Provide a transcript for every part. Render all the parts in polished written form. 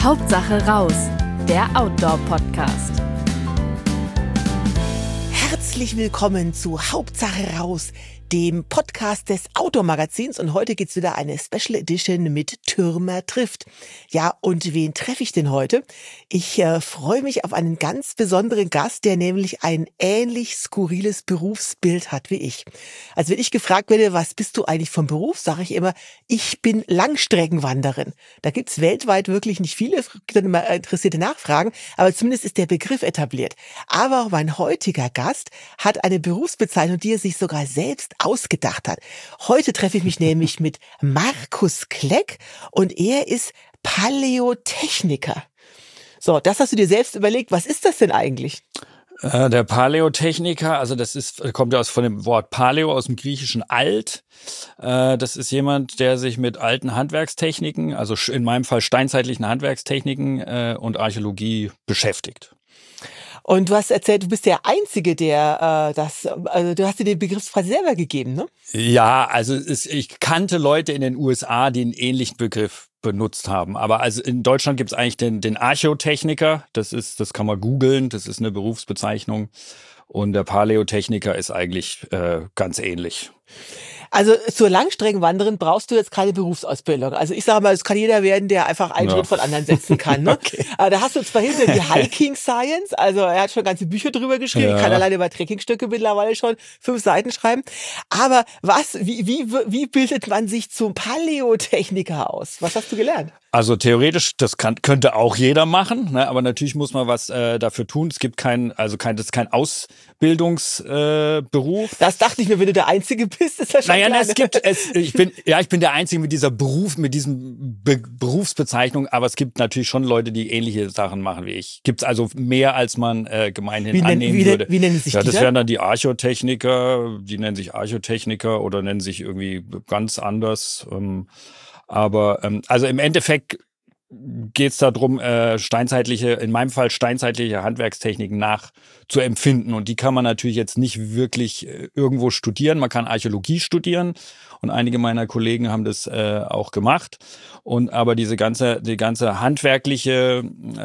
Hauptsache raus, der Outdoor-Podcast. Herzlich willkommen zu Hauptsache raus, dem Podcast des Outdoor-Magazins. Und heute gibt's wieder eine Special Edition mit Türmer trifft. Ja, und wen treffe ich denn heute? Ich freue mich auf einen ganz besonderen Gast, der nämlich ein ähnlich skurriles Berufsbild hat wie ich. Also wenn ich gefragt werde, was bist du eigentlich vom Beruf, sage ich immer, ich bin Langstreckenwanderin. Da gibt's weltweit wirklich nicht viele, dann immer interessierte Nachfragen, aber zumindest ist der Begriff etabliert. Aber auch mein heutiger Gast hat eine Berufsbezeichnung, die er sich sogar selbst ausgedacht hat. Heute treffe ich mich nämlich mit Markus Kleck und er ist Paläotechniker. So, das hast du dir selbst überlegt. Was ist das denn eigentlich? Der Paläotechniker, also kommt ja von dem Wort Paleo aus dem griechischen Alt. Das ist jemand, der sich mit alten Handwerkstechniken, also in meinem Fall steinzeitlichen Handwerkstechniken und Archäologie beschäftigt. Und du hast erzählt, du bist der Einzige, der du hast dir den Begriff quasi selber gegeben, ne? Ja, also ich kannte Leute in den USA, die einen ähnlichen Begriff benutzt haben. Aber also in Deutschland gibt es eigentlich den Archäotechniker. Das kann man googeln, das ist eine Berufsbezeichnung. Und der Paläotechniker ist eigentlich ganz ähnlich. Also zur Langstreckenwanderin brauchst du jetzt keine Berufsausbildung. Also ich sage mal, es kann jeder werden, der einfach einen Schritt von anderen setzen kann. Ne? Okay. Da hast du zwar hinter die Hiking Science, also er hat schon ganze Bücher drüber geschrieben, ja. Ich kann alleine über Trekkingstöcke mittlerweile schon 5 Seiten schreiben. Aber wie bildet man sich zum Paläotechniker aus? Was hast du gelernt? Also theoretisch, das könnte auch jeder machen, ne? Aber natürlich muss man was dafür tun. Es gibt das ist kein Ausbildungsberuf. Das dachte ich mir, wenn du der Einzige bist, ist das schon klar. Ich bin der Einzige mit diesem Berufsbezeichnung, aber es gibt natürlich schon Leute, die ähnliche Sachen machen wie ich. Gibt's also mehr, als man gemeinhin annehmen würde. Wie nennen sich die? Das wären dann die Archäotechniker, die nennen sich Archäotechniker oder nennen sich irgendwie ganz anders. Aber also im Endeffekt geht es darum, in meinem Fall steinzeitliche Handwerkstechniken nachzuempfinden. Und die kann man natürlich jetzt nicht wirklich irgendwo studieren. Man kann Archäologie studieren und einige meiner Kollegen haben das auch gemacht. Aber die ganze handwerkliche,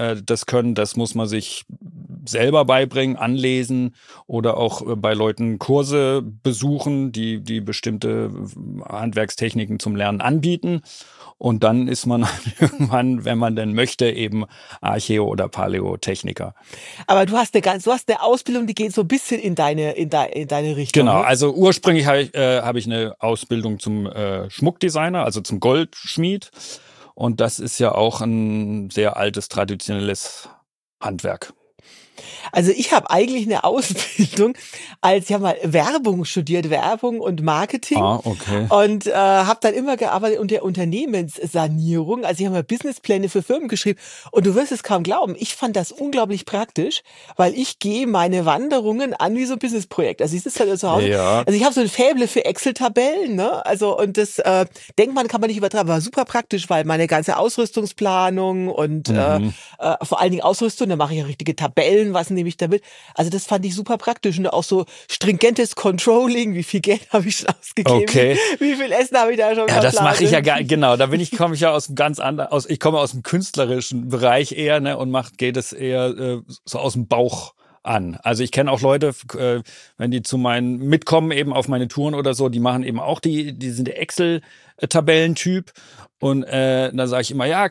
das muss man sich selber beibringen, anlesen oder auch bei Leuten Kurse besuchen, die bestimmte Handwerkstechniken zum Lernen anbieten. Und dann ist man irgendwann, wenn man denn möchte, eben Archäo- oder Paläotechniker. Aber du hast eine Ausbildung, die geht so ein bisschen in deine Richtung. Genau, ne? also ursprünglich habe ich eine Ausbildung zum Schmuckdesigner, also zum Goldschmied. Und das ist ja auch ein sehr altes, traditionelles Handwerk. Also ich habe eigentlich eine Ausbildung ich habe mal Werbung studiert, Werbung und Marketing. Okay. Und habe dann immer gearbeitet unter Unternehmenssanierung. Also ich habe mal Businesspläne für Firmen geschrieben. Und du wirst es kaum glauben, ich fand das unglaublich praktisch, weil ich gehe meine Wanderungen an wie so ein Businessprojekt. Also ich sitze halt zu Hause. Ja. Also ich habe so ein Faible für Excel-Tabellen, ne? Also und das denkt man, kann man nicht übertreiben, aber super praktisch, weil meine ganze Ausrüstungsplanung und vor allen Dingen Ausrüstung, da mache ich ja richtige Tabellen, was nehme ich damit. Also das fand ich super praktisch und auch so stringentes Controlling, wie viel Geld habe ich schon ausgegeben, okay. Wie viel Essen habe ich da schon verplant. Ja, das mache ich ja genau, komme ich ja aus einem ganz anderen, ich komme aus dem künstlerischen Bereich eher, ne, und geht es eher so aus dem Bauch an. Also ich kenne auch Leute, wenn die zu meinen mitkommen eben auf meine Touren oder so, die machen eben auch die sind der Excel-Tabellentyp und dann sage ich immer, ja,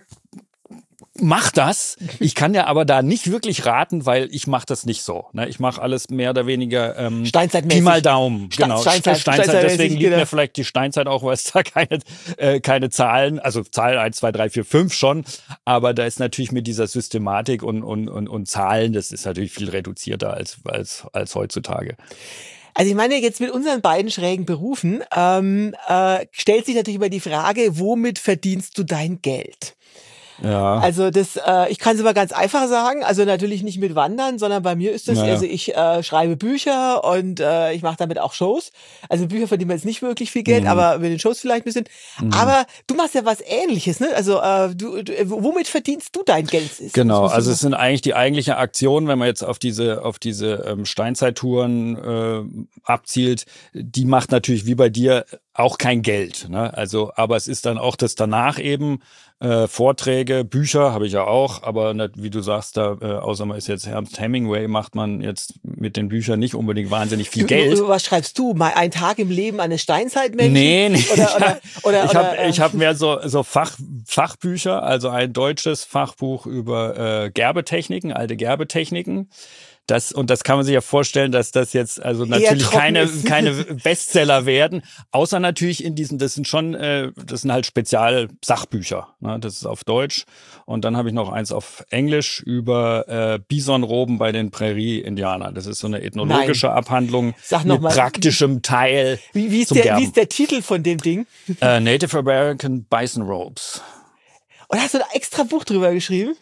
mach das. Ich kann ja aber da nicht wirklich raten, weil ich mache das nicht so. Ne? Ich mache alles mehr oder weniger Steinzeitmäßig. Pi mal Daumen. Genau. Steinzeit. Deswegen liegt mir vielleicht die Steinzeit auch, weil es da keine Zahlen, also Zahlen 1, 2, 3, 4, 5 schon. Aber da ist natürlich mit dieser Systematik und Zahlen, das ist natürlich viel reduzierter als heutzutage. Also ich meine, jetzt mit unseren beiden schrägen Berufen stellt sich natürlich immer die Frage, womit verdienst du dein Geld? Ja. Also ich kann es aber ganz einfach sagen, also natürlich nicht mit Wandern, sondern bei mir ist es, also ich schreibe Bücher und ich mache damit auch Shows. Also Bücher verdienen wir jetzt nicht wirklich viel Geld, aber mit den Shows vielleicht ein bisschen. Aber du machst ja was Ähnliches, ne? Also womit verdienst du dein Geld? Genau, also es sind eigentlich die eigentliche Aktion, wenn man jetzt auf diese Steinzeittouren abzielt, die macht natürlich wie bei dir auch kein Geld, ne? Also, aber es ist dann auch das danach eben Vorträge, Bücher habe ich ja auch, aber nicht, wie du sagst, da außer man ist jetzt Ernst Hemingway, macht man jetzt mit den Büchern nicht unbedingt wahnsinnig viel Geld. Was schreibst du? Mal ein Tag im Leben eines Steinzeitmenschen? Nee. Ich hab Oder mehr so Fachbücher, also ein deutsches Fachbuch über Gerbetechniken, alte Gerbetechniken. Und das kann man sich ja vorstellen, dass das jetzt also natürlich keine Bestseller werden, außer natürlich in diesen, das sind halt Spezial-Sachbücher, ne? Das ist auf Deutsch. Und dann habe ich noch eins auf Englisch über Bisonroben bei den Prärie-Indianern. Das ist so eine ethnologische Abhandlung mit praktischem Teil. Wie ist der Titel von dem Ding? Native American Bison Robes. Und hast du da extra Buch drüber geschrieben?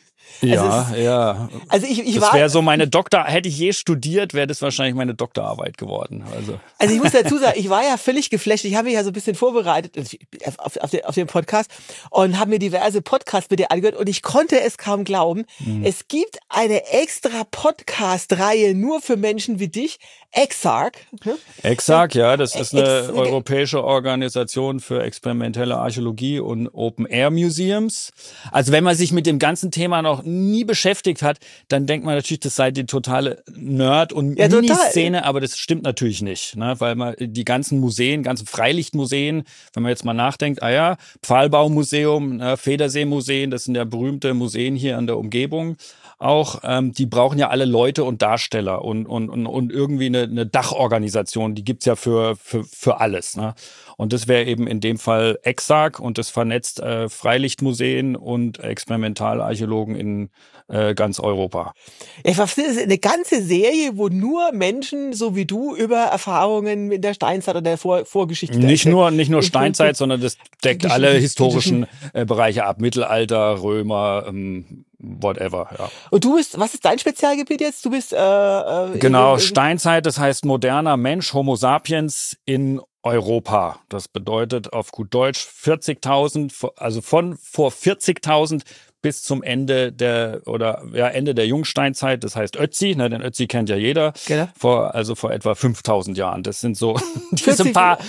Ja. Also das wäre so hätte ich je studiert, wäre das wahrscheinlich meine Doktorarbeit geworden. Also ich muss dazu sagen, ich war ja völlig geflasht. Ich habe mich ja so ein bisschen vorbereitet auf den Podcast und habe mir diverse Podcasts mit dir angehört und ich konnte es kaum glauben. Es gibt eine extra Podcast-Reihe nur für Menschen wie dich, EXARC. EXARC, ja, das ist eine europäische Organisation für experimentelle Archäologie und Open-Air-Museums. Also wenn man sich mit dem ganzen Thema noch nie beschäftigt hat, dann denkt man natürlich, das sei die totale Nerd- und Mini-Szene, aber das stimmt natürlich nicht, ne? Weil man die ganzen Museen, ganzen Freilichtmuseen, wenn man jetzt mal nachdenkt, Pfahlbaumuseum, ne, Federseemuseen, das sind ja berühmte Museen hier in der Umgebung auch, die brauchen ja alle Leute und Darsteller und irgendwie eine Dachorganisation, die gibt's ja für alles, ne? Und das wäre eben in dem Fall EXARC und das vernetzt Freilichtmuseen und Experimentalarchäologen in ganz Europa. Ja, ich verstehe, das ist eine ganze Serie, wo nur Menschen so wie du über Erfahrungen in der Steinzeit oder der Vorgeschichte nicht nur Steinzeit, sondern das deckt alle historischen Bereiche ab. Mittelalter, Römer, whatever, ja. Und was ist dein Spezialgebiet jetzt? Du bist genau, Steinzeit, das heißt moderner Mensch, Homo sapiens in Europa. Das bedeutet auf gut Deutsch 40.000, also von vor 40.000 bis zum Ende der Jungsteinzeit, das heißt Ötzi, ne, den Ötzi kennt ja jeder, genau. vor etwa 5.000 Jahren. Das sind so diese paar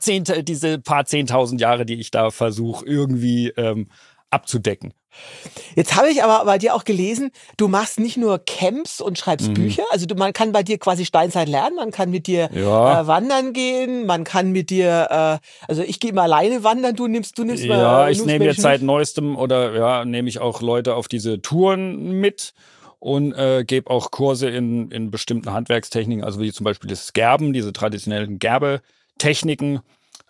10.000 Jahre, die ich da versuche irgendwie abzudecken. Jetzt habe ich aber bei dir auch gelesen, du machst nicht nur Camps und schreibst Bücher, also man kann bei dir quasi Steinzeit lernen, man kann mit dir wandern gehen, man kann mit dir, also ich gehe mal alleine wandern, du nimmst ich nehme jetzt seit neuestem nehme ich auch Leute auf diese Touren mit und gebe auch Kurse in bestimmten Handwerkstechniken, also wie zum Beispiel das Gerben, diese traditionellen Gerbetechniken,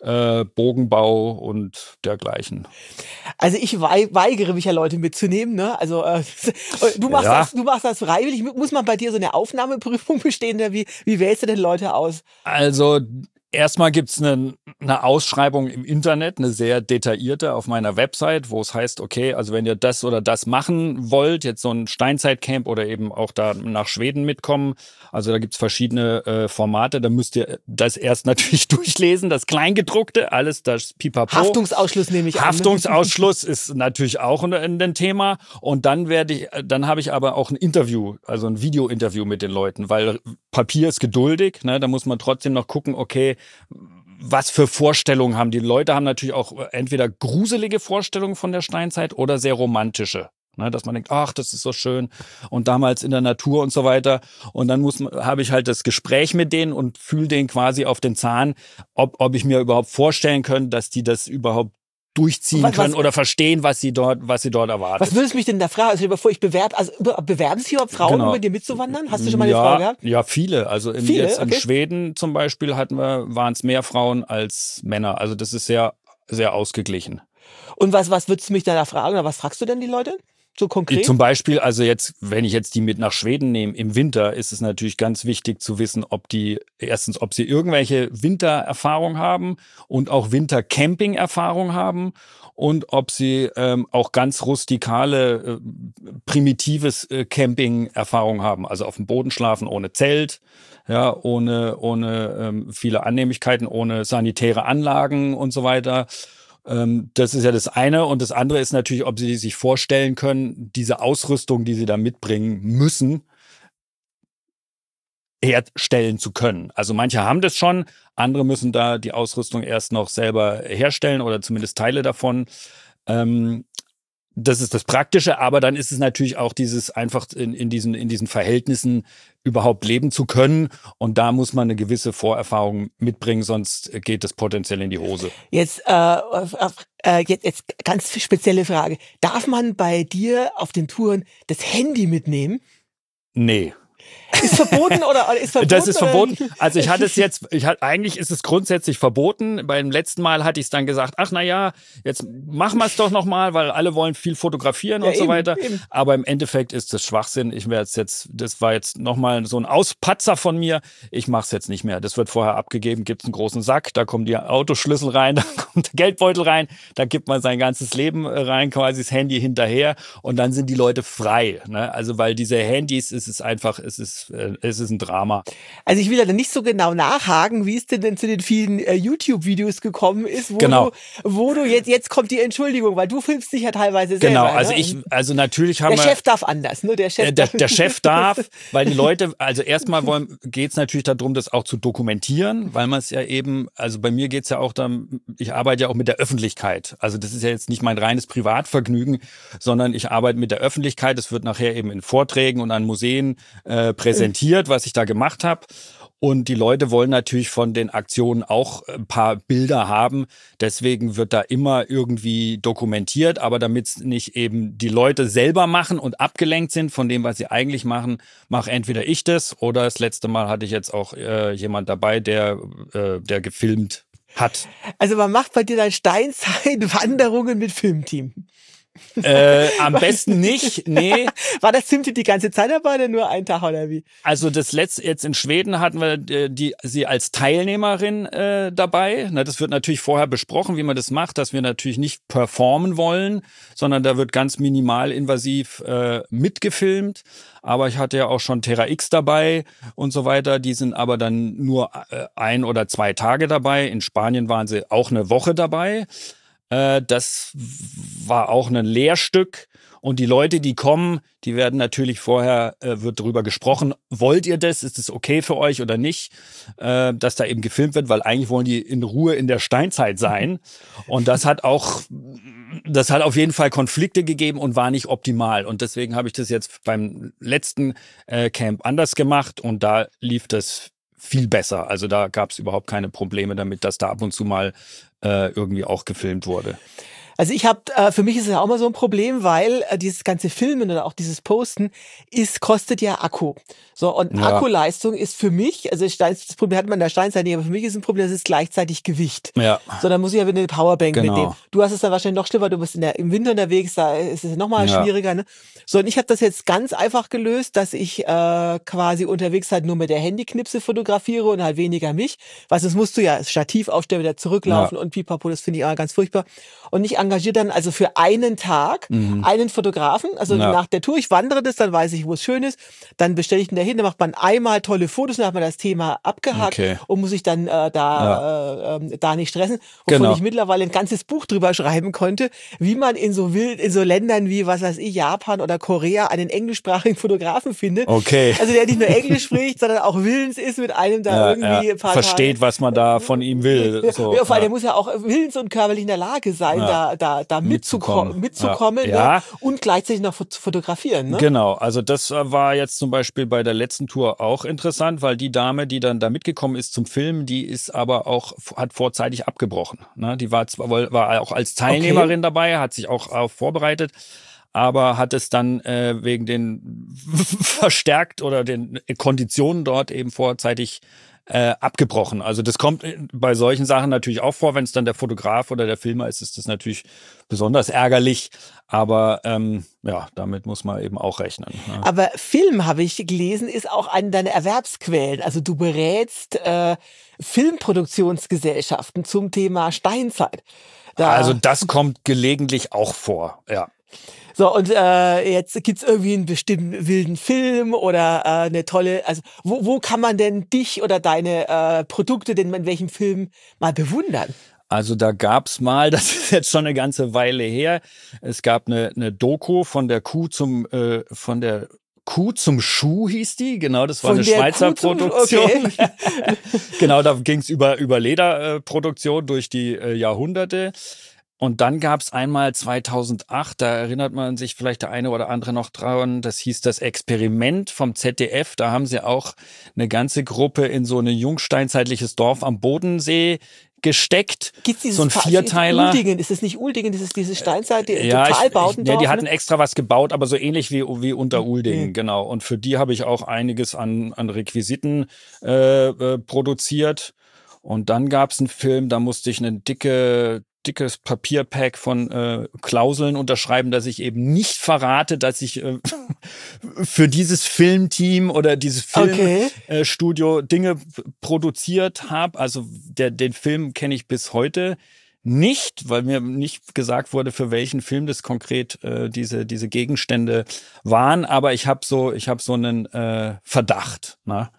Bogenbau und dergleichen. Also ich weigere mich ja, Leute mitzunehmen, ne? Also du machst das freiwillig. Muss man bei dir so eine Aufnahmeprüfung bestehen? Wie wählst du denn Leute aus? Also erstmal gibt's eine Ausschreibung im Internet, eine sehr detaillierte auf meiner Website, wo es heißt, okay, also wenn ihr das oder das machen wollt, jetzt so ein Steinzeitcamp oder eben auch da nach Schweden mitkommen, also da gibt's verschiedene Formate, da müsst ihr das erst natürlich durchlesen, das Kleingedruckte, alles das Pipapo. Haftungsausschluss nehme ich an. Haftungsausschluss ist natürlich auch ein Thema und dann habe ich aber auch ein Interview, also ein Video-Interview mit den Leuten, weil Papier ist geduldig, ne, da muss man trotzdem noch gucken, okay, was für Vorstellungen haben die Leute? Haben natürlich auch entweder gruselige Vorstellungen von der Steinzeit oder sehr romantische. Ne, dass man denkt, ach, das ist so schön und damals in der Natur und so weiter. Und dann habe ich halt das Gespräch mit denen und fühle denen quasi auf den Zahn, ob ich mir überhaupt vorstellen kann, dass die das überhaupt durchziehen können oder verstehen, was sie dort erwartet. Was würdest du mich denn da fragen? Also bevor ich bewerben sich überhaupt Frauen, um mit dir mitzuwandern? Hast du schon mal eine Frau gehabt? Ja, viele. Also in Schweden zum Beispiel waren es mehr Frauen als Männer. Also das ist sehr, sehr ausgeglichen. Und was würdest du mich da fragen? Oder was fragst du denn die Leute? So konkret? Zum Beispiel, also jetzt, wenn ich jetzt die mit nach Schweden nehme, im Winter ist es natürlich ganz wichtig zu wissen, ob sie irgendwelche Wintererfahrung haben und auch Wintercamping-Erfahrung haben und ob sie auch ganz rustikale, primitives Camping-Erfahrung haben. Also auf dem Boden schlafen ohne Zelt, ja, ohne viele Annehmlichkeiten, ohne sanitäre Anlagen und so weiter. Das ist ja das eine. Und das andere ist natürlich, ob sie sich vorstellen können, diese Ausrüstung, die sie da mitbringen müssen, herstellen zu können. Also manche haben das schon, andere müssen da die Ausrüstung erst noch selber herstellen oder zumindest Teile davon. Das ist das Praktische, aber dann ist es natürlich auch dieses einfach in diesen Verhältnissen überhaupt leben zu können. Und da muss man eine gewisse Vorerfahrung mitbringen, sonst geht das potenziell in die Hose. Jetzt ganz spezielle Frage. Darf man bei dir auf den Touren das Handy mitnehmen? Nee. Ist verboten oder ist verboten? Das ist verboten. Also eigentlich ist es grundsätzlich verboten. Beim letzten Mal hatte ich es dann gesagt, ach na ja, jetzt machen wir es doch nochmal, weil alle wollen viel fotografieren und so weiter. Eben. Aber im Endeffekt ist das Schwachsinn. Das war jetzt nochmal so ein Auspatzer von mir. Ich mache es jetzt nicht mehr. Das wird vorher abgegeben, gibt es einen großen Sack, da kommen die Autoschlüssel rein, da kommt der Geldbeutel rein, da gibt man sein ganzes Leben rein, quasi das Handy hinterher und dann sind die Leute frei. Ne? Also weil diese Handys, es ist ein Drama. Also ich will da nicht so genau nachhaken, wie es denn zu den vielen YouTube-Videos gekommen ist, wo du jetzt kommt die Entschuldigung, weil du filmst dich ja teilweise selber. Genau, also natürlich haben wir... Der Chef darf anders, ne? Der Chef darf, weil die Leute, also erstmal geht es natürlich darum, das auch zu dokumentieren, weil man es ja eben, also bei mir geht es ja auch darum, ich arbeite ja auch mit der Öffentlichkeit. Also das ist ja jetzt nicht mein reines Privatvergnügen, sondern ich arbeite mit der Öffentlichkeit. Es wird nachher eben in Vorträgen und an Museen präsentiert, was ich da gemacht habe. Und die Leute wollen natürlich von den Aktionen auch ein paar Bilder haben. Deswegen wird da immer irgendwie dokumentiert. Aber damit es nicht eben die Leute selber machen und abgelenkt sind von dem, was sie eigentlich machen, mache entweder ich das oder das letzte Mal hatte ich jetzt auch jemand dabei, der gefilmt hat. Also man macht bei dir dann Steinzeit-Wanderungen mit Filmteam. Am besten nicht, nee. War das Filmteam die ganze Zeit dabei oder nur einen Tag oder wie? Also das letzte, jetzt in Schweden hatten wir sie als Teilnehmerin dabei. Na, das wird natürlich vorher besprochen, wie man das macht, dass wir natürlich nicht performen wollen, sondern da wird ganz minimalinvasiv mitgefilmt. Aber ich hatte ja auch schon Terra X dabei und so weiter. Die sind aber dann nur 1 oder 2 Tage dabei. In Spanien waren sie auch eine Woche dabei. Das war auch ein Lehrstück. Und die Leute, die kommen, die werden natürlich vorher, wird darüber gesprochen, wollt ihr das? Ist es okay für euch oder nicht? Dass da eben gefilmt wird, weil eigentlich wollen die in Ruhe in der Steinzeit sein. Und das hat auf jeden Fall Konflikte gegeben und war nicht optimal. Und deswegen habe ich das jetzt beim letzten Camp anders gemacht und da lief das viel besser. Also da gab es überhaupt keine Probleme damit, dass da ab und zu mal irgendwie auch gefilmt wurde. Also für mich ist es ja auch mal so ein Problem, weil dieses ganze Filmen oder auch dieses Posten kostet ja Akku. So, und ja. Akkuleistung ist für mich, also das Problem hat man in der Steinzeit nicht, aber für mich ist ein Problem, das ist gleichzeitig Gewicht. Ja. So, dann muss ich ja wieder eine Powerbank mitnehmen. Du hast es dann wahrscheinlich noch schlimmer, du bist im Winter unterwegs, da ist es nochmal schwieriger. Ne? So, und ich habe das jetzt ganz einfach gelöst, dass ich quasi unterwegs halt nur mit der Handyknipse fotografiere und halt weniger mich. Weil sonst musst du ja das Stativ aufstellen, wieder zurücklaufen und pipapo, das finde ich auch ganz furchtbar. Und ich engagiere dann also für einen Tag einen Fotografen, also nach der Tour, ich wandere das, dann weiß ich, wo es schön ist, dann bestelle ich ihn dahin, dann macht man einmal tolle Fotos, dann hat man das Thema abgehakt und muss sich dann da nicht stressen, wovon ich mittlerweile ein ganzes Buch drüber schreiben konnte, wie man in so Ländern wie, was weiß ich, Japan oder Korea einen englischsprachigen Fotografen findet. Okay. Also der nicht nur Englisch spricht, sondern auch willens ist, mit einem da irgendwie ein paar versteht, Tage, was man da von ihm will. So. Ja, vor allem, der muss ja auch willens und körperlich in der Lage sein, da mitzukommen ne? Und gleichzeitig noch zu fotografieren. Ne? Genau, also das war jetzt zum Beispiel bei der letzten Tour auch interessant, weil die Dame, die dann da mitgekommen ist zum Filmen, die ist aber auch, hat vorzeitig abgebrochen. Ne? Die war auch als Teilnehmerin dabei, hat sich auch vorbereitet, aber hat es dann wegen den verstärkt oder den Konditionen dort eben vorzeitig abgebrochen. Also das kommt bei solchen Sachen natürlich auch vor, wenn es dann der Fotograf oder der Filmer ist das natürlich besonders ärgerlich, aber damit muss man eben auch rechnen. Ne? Aber Film, habe ich gelesen, ist auch eine deiner Erwerbsquellen. Also du berätst Filmproduktionsgesellschaften zum Thema Steinzeit. Also das kommt gelegentlich auch vor, ja. So, und jetzt gibt's irgendwie einen bestimmten wilden Film oder eine tolle, also wo kann man denn dich oder deine Produkte denn in welchem Film mal bewundern? Also da gab's mal, das ist jetzt schon eine ganze Weile her, es gab eine Doku von der Kuh Kuh zum Schuh hieß die, genau, das war Von eine der Schweizer Kuh zum- Produktion. okay. Genau, da ging es über Lederproduktion durch die Jahrhunderte. Und dann gab es einmal 2008, da erinnert man sich vielleicht der eine oder andere noch dran, das hieß das Experiment vom ZDF. Da haben sie auch eine ganze Gruppe in so ein jungsteinzeitliches Dorf am Bodensee gesteckt. Gibt's dieses so ein Vierteiler. Uldingen? Ist es nicht Uldingen, diese Steinzeit, die Ja, Totalbautendorf? die hatten extra was gebaut, aber so ähnlich wie unter Uldingen, Mhm. genau. Und für die habe ich auch einiges an Requisiten produziert. Und dann gab es einen Film, da musste ich ein dickes Papierpack von Klauseln unterschreiben, dass ich eben nicht verrate, dass ich für dieses Filmteam oder dieses Filmstudio Dinge produziert habe. Also den Film kenne ich bis heute nicht, weil mir nicht gesagt wurde, für welchen Film das konkret diese Gegenstände waren. Aber ich habe so einen Verdacht. Ne?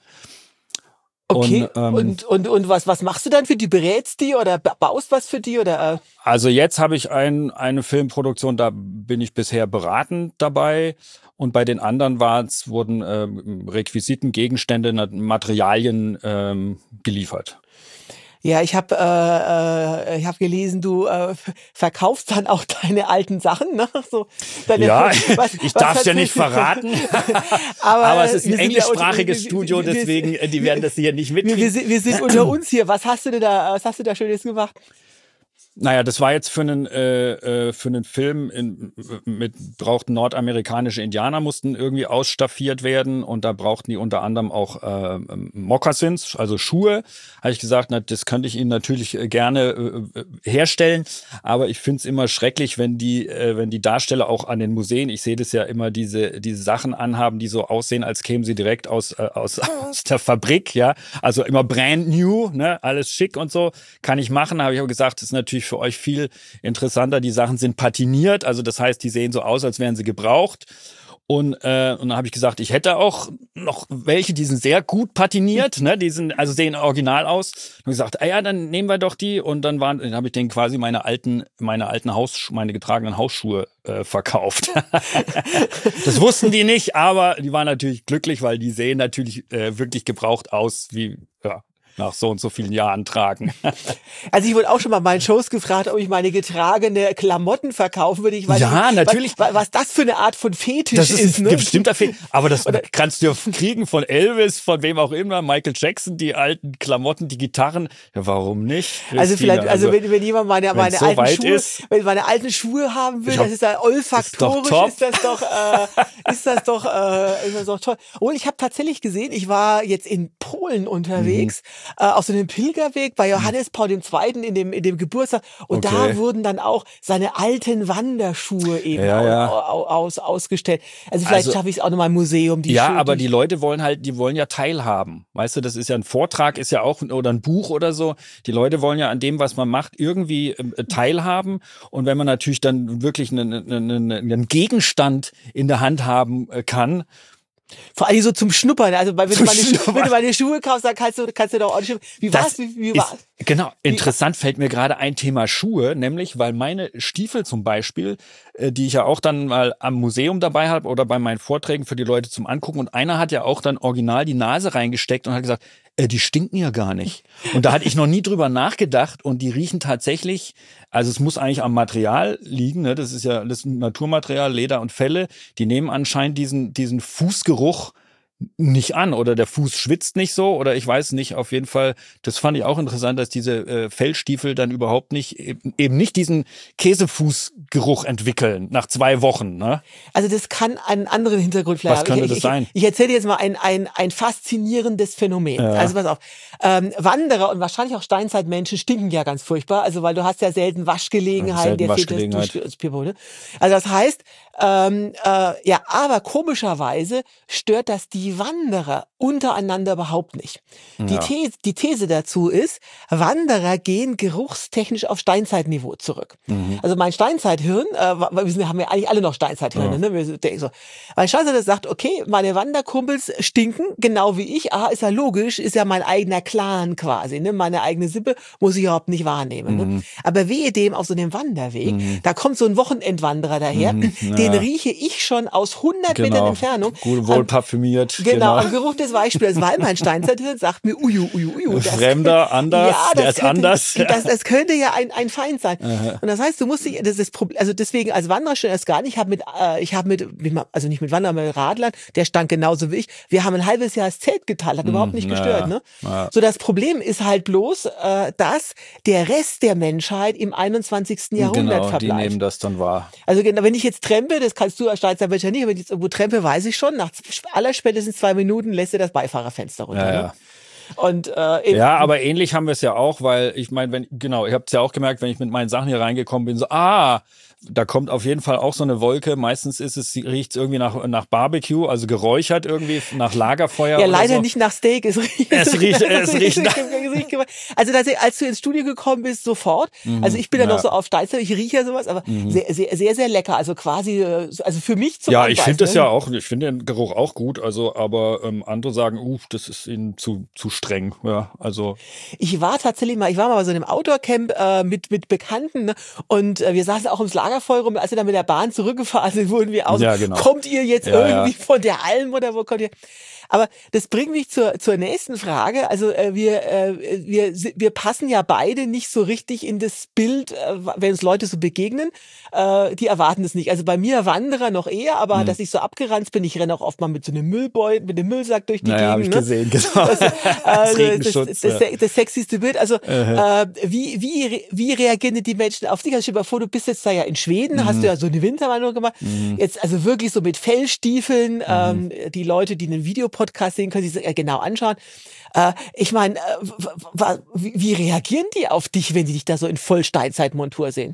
Okay, und was machst du dann für die? Berätst die oder baust was für die? Oder? Also jetzt habe ich eine Filmproduktion, da bin ich bisher beratend dabei. Und bei den anderen wurden Requisiten, Gegenstände, Materialien geliefert. Ja, ich hab gelesen, du verkaufst dann auch deine alten Sachen, ne? So, Ich darf es ja nicht verraten. Aber es ist ein englischsprachiges Studio, deswegen, die werden das hier nicht mitkriegen. Wir sind unter uns hier. Was hast du da Schönes gemacht? Naja, das war jetzt für einen Film brauchten nordamerikanische Indianer, mussten irgendwie ausstaffiert werden und da brauchten die unter anderem auch Moccasins, also Schuhe. Habe ich gesagt, na, das könnte ich ihnen natürlich gerne herstellen, aber ich finde es immer schrecklich, wenn die Darsteller auch an den Museen, ich sehe das ja immer, diese Sachen anhaben, die so aussehen, als kämen sie direkt aus der Fabrik, ja, also immer brand new, ne, alles schick und so, kann ich machen, habe ich aber gesagt, das ist natürlich für euch viel interessanter. Die Sachen sind patiniert, also das heißt, die sehen so aus, als wären sie gebraucht. Und dann habe ich gesagt, ich hätte auch noch welche, die sind sehr gut patiniert, ne? Die sehen original aus. Und gesagt, ja, dann nehmen wir doch die. Und dann habe ich denen quasi meine getragenen Hausschuhe verkauft. Das wussten die nicht, aber die waren natürlich glücklich, weil die sehen natürlich wirklich gebraucht aus, wie nach so und so vielen Jahren tragen. Also ich wurde auch schon mal bei meinen Shows gefragt, ob ich meine getragene Klamotten verkaufen würde. Ich weiß nicht, natürlich. Was das für eine Art von Fetisch das ist ne? ein bestimmter Fetisch. Aber das kannst du ja kriegen von Elvis, von wem auch immer, Michael Jackson, die alten Klamotten, die Gitarren. Ja, warum nicht? Christina? Also vielleicht, wenn jemand meine alten Schuhe haben will, das ist ja olfaktorisch, ist das doch toll. Und ich habe tatsächlich gesehen, ich war jetzt in Polen unterwegs, auf so einem Pilgerweg bei Johannes Paul II. in dem Geburtstag. Und da wurden dann auch seine alten Wanderschuhe eben ausgestellt. Also vielleicht schaffe ich es auch nochmal im Museum. Aber die Leute wollen ja teilhaben. Weißt du, das ist ja ein Vortrag, ist ja auch, oder ein Buch oder so. Die Leute wollen ja an dem, was man macht, irgendwie teilhaben. Und wenn man natürlich dann wirklich einen Gegenstand in der Hand haben kann, vor allem so zum Schnuppern. Also wenn du meine Schuhe kaufst, dann kannst du doch ordentlich. Wie war's? Genau, interessant fällt mir gerade ein Thema Schuhe, nämlich weil meine Stiefel zum Beispiel, die ich ja auch dann mal am Museum dabei habe oder bei meinen Vorträgen für die Leute zum Angucken, und einer hat ja auch dann original die Nase reingesteckt und hat gesagt, die stinken ja gar nicht. Und da hatte ich noch nie drüber nachgedacht, und die riechen tatsächlich, also es muss eigentlich am Material liegen, ne? Das ist ein Naturmaterial, Leder und Felle, die nehmen anscheinend diesen Fußgeruch nicht an, oder der Fuß schwitzt nicht so, oder ich weiß nicht, auf jeden Fall, das fand ich auch interessant, dass diese Fellstiefel dann überhaupt nicht, eben nicht diesen Käsefußgeruch entwickeln nach 2 Wochen, ne? Also das kann einen anderen Hintergrund vielleicht haben. Was könnte das sein? Ich erzähle jetzt mal ein faszinierendes Phänomen. Ja. Also pass auf, Wanderer und wahrscheinlich auch Steinzeitmenschen stinken ja ganz furchtbar, also weil du hast ja selten Waschgelegenheiten, also das heißt, aber komischerweise stört das die Wanderer untereinander überhaupt nicht. Ja. Die These dazu ist, Wanderer gehen geruchstechnisch auf Steinzeitniveau zurück. Also mein Steinzeithirn, wir haben ja eigentlich alle noch Steinzeithirne, ne? Wir denken so. Mein Steinzeithirn sagt, okay, meine Wanderkumpels stinken, genau wie ich. Ist ja logisch, ist ja mein eigener Clan quasi, ne? Meine eigene Sippe muss ich überhaupt nicht wahrnehmen. Ne? Aber wehe dem auf so einem Wanderweg, da kommt so ein Wochenendwanderer daher, den rieche ich schon aus 100 Metern Entfernung. Gut, wohl parfümiert. Genau, am Geruch des Beispiels, weil mein Steinzeithirn sagt mir, Fremder, anders, der ist anders. Das könnte ja ein Feind sein. Und das heißt, du musst dich, das ist Problem, also deswegen als Wanderer schon erst gar nicht, also nicht mit Wanderern, mit Radlern, der stank genauso wie ich. Wir haben ein halbes Jahr das Zelt geteilt, hat überhaupt nicht gestört, ne? Ja. So, das Problem ist halt bloß, dass der Rest der Menschheit im 21. Jahrhundert verbleibt. Die nehmen das dann wahr. Also wenn ich jetzt trempe, das kannst du als Steinzeitmensch ja nicht, wenn ich jetzt irgendwo trempe, weiß ich schon, nach allerspätestens 2 Minuten lässt er das Beifahrerfenster runter. Ja. Ne? Und, ja, aber ähnlich haben wir es ja auch, weil ich meine, ihr habt es ja auch gemerkt, wenn ich mit meinen Sachen hier reingekommen bin, so, da kommt auf jeden Fall auch so eine Wolke. Meistens riecht es irgendwie nach Barbecue, also geräuchert irgendwie, nach Lagerfeuer. Ja, oder leider so. nicht nach Steak. Es riecht also, als du ins Studio gekommen bist, sofort. Also ich bin ja noch so auf Steinzeit, ich rieche ja sowas, aber sehr, sehr, sehr, sehr lecker. Also quasi, also für mich zum Ja, ich finde das ja auch, ich finde den Geruch auch gut, also, aber andere sagen, das ist ihnen zu streng, ja, also. Ich war mal bei so einem Outdoor-Camp mit Bekannten, ne? Und wir saßen auch ums Lagerfeuer rum, als wir dann mit der Bahn zurückgefahren sind, wurden wir aus. Ja, genau. Kommt ihr jetzt irgendwie von der Alm oder wo kommt ihr? Aber das bringt mich zur nächsten Frage. Also wir passen ja beide nicht so richtig in das Bild, wenn uns Leute so begegnen. Die erwarten das nicht. Also bei mir Wanderer noch eher, aber dass ich so abgeranzt bin, ich renne auch oft mal mit so einem Müllbeutel, mit dem Müllsack durch die Gegend. Habe ich gesehen, genau. Das sexyste Bild. Also wie reagieren denn die Menschen auf dich? Also stell dir mal vor, du bist jetzt da ja in Schweden, hast du ja so eine Winterwanderung gemacht. Jetzt also wirklich so mit Fellstiefeln. Die Leute, die einen Videopodcast sehen, können sich genau anschauen. Ich meine, wie reagieren die auf dich, wenn die dich da so in Vollsteinzeitmontur sehen?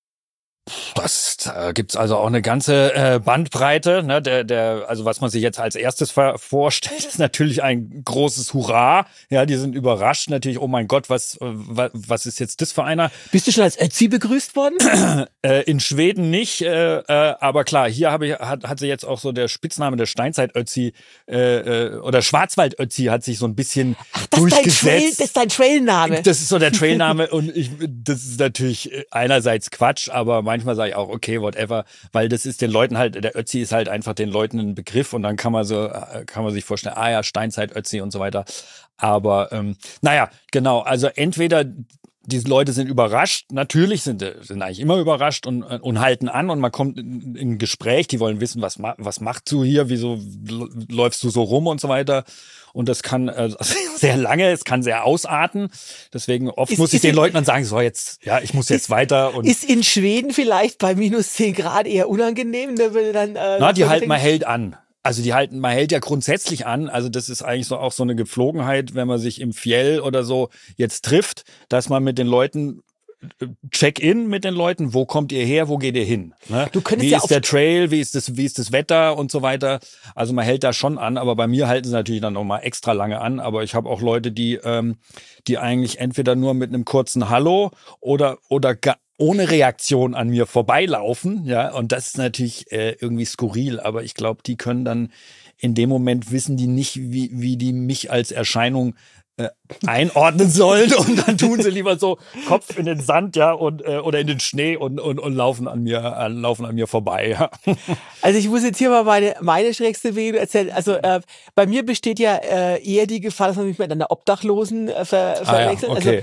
Da gibt's also auch eine ganze Bandbreite. Ne? Also was man sich jetzt als erstes vorstellt, ist natürlich ein großes Hurra. Ja, die sind überrascht natürlich. Oh mein Gott, was ist jetzt das für einer? Bist du schon als Ötzi begrüßt worden? In Schweden nicht, aber klar, hier hat sie jetzt auch so der Spitzname der Steinzeit-Ötzi oder Schwarzwald-Ötzi hat sich so ein bisschen durchgesetzt. Das ist dein Trailname. Das ist so der Trailname und das ist natürlich einerseits Quatsch, aber manchmal sage ich auch, okay, whatever, weil das ist den Leuten halt, der Ötzi ist halt einfach den Leuten ein Begriff und dann kann man sich vorstellen, ja, Steinzeit-Ötzi und so weiter. Aber naja, genau, also entweder diese Leute sind überrascht, natürlich sind eigentlich immer überrascht und halten an und man kommt in ein Gespräch, die wollen wissen, was machst du hier, wieso läufst du so rum und so weiter. Und das kann sehr lange, es kann sehr ausarten. Deswegen muss ich den Leuten dann sagen, so jetzt, ja, ich muss jetzt weiter. Und ist in Schweden vielleicht bei minus 10 Grad eher unangenehm? Da würde dann, man hält an. Also man hält ja grundsätzlich an. Also das ist eigentlich so auch so eine Gepflogenheit, wenn man sich im Fjell oder so jetzt trifft, dass man mit den Leuten Check-in mit den Leuten, wo kommt ihr her, wo geht ihr hin? Ne? Wie ist der Trail, wie ist das Wetter und so weiter. Also man hält da schon an, aber bei mir halten sie natürlich dann nochmal extra lange an. Aber ich habe auch Leute, die eigentlich entweder nur mit einem kurzen Hallo oder ohne Reaktion an mir vorbeilaufen. Ja, und das ist natürlich irgendwie skurril, aber ich glaube, die können dann in dem Moment wissen die nicht, wie die mich als Erscheinung einordnen sollen und dann tun sie lieber so Kopf in den Sand, ja, und oder in den Schnee und laufen an mir vorbei. Ja. Also ich muss jetzt hier mal meine schrägste Wege erzählen. Also bei mir besteht ja eher die Gefahr, dass man mich mit einer Obdachlosen verwechselt. Ja, okay,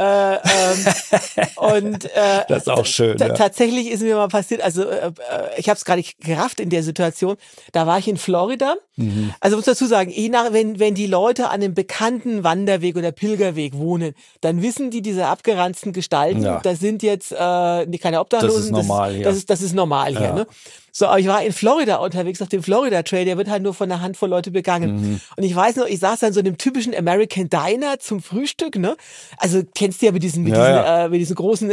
und das ist auch schön. Tatsächlich ist mir mal passiert, also ich habe es gar nicht gerafft in der Situation. Da war ich in Florida. Also muss dazu sagen, wenn die Leute an einem bekannten Wanderweg oder Pilgerweg wohnen, dann wissen die, diese abgeranzten Gestalten, das sind jetzt keine Obdachlosen. Das ist normal hier. Das ist normal hier, ne? So, aber ich war in Florida unterwegs auf dem Florida Trail, der wird halt nur von einer Handvoll Leute begangen. Und ich weiß noch, ich saß dann so in einem typischen American Diner zum Frühstück, ne? Also kennst du ja mit diesen großen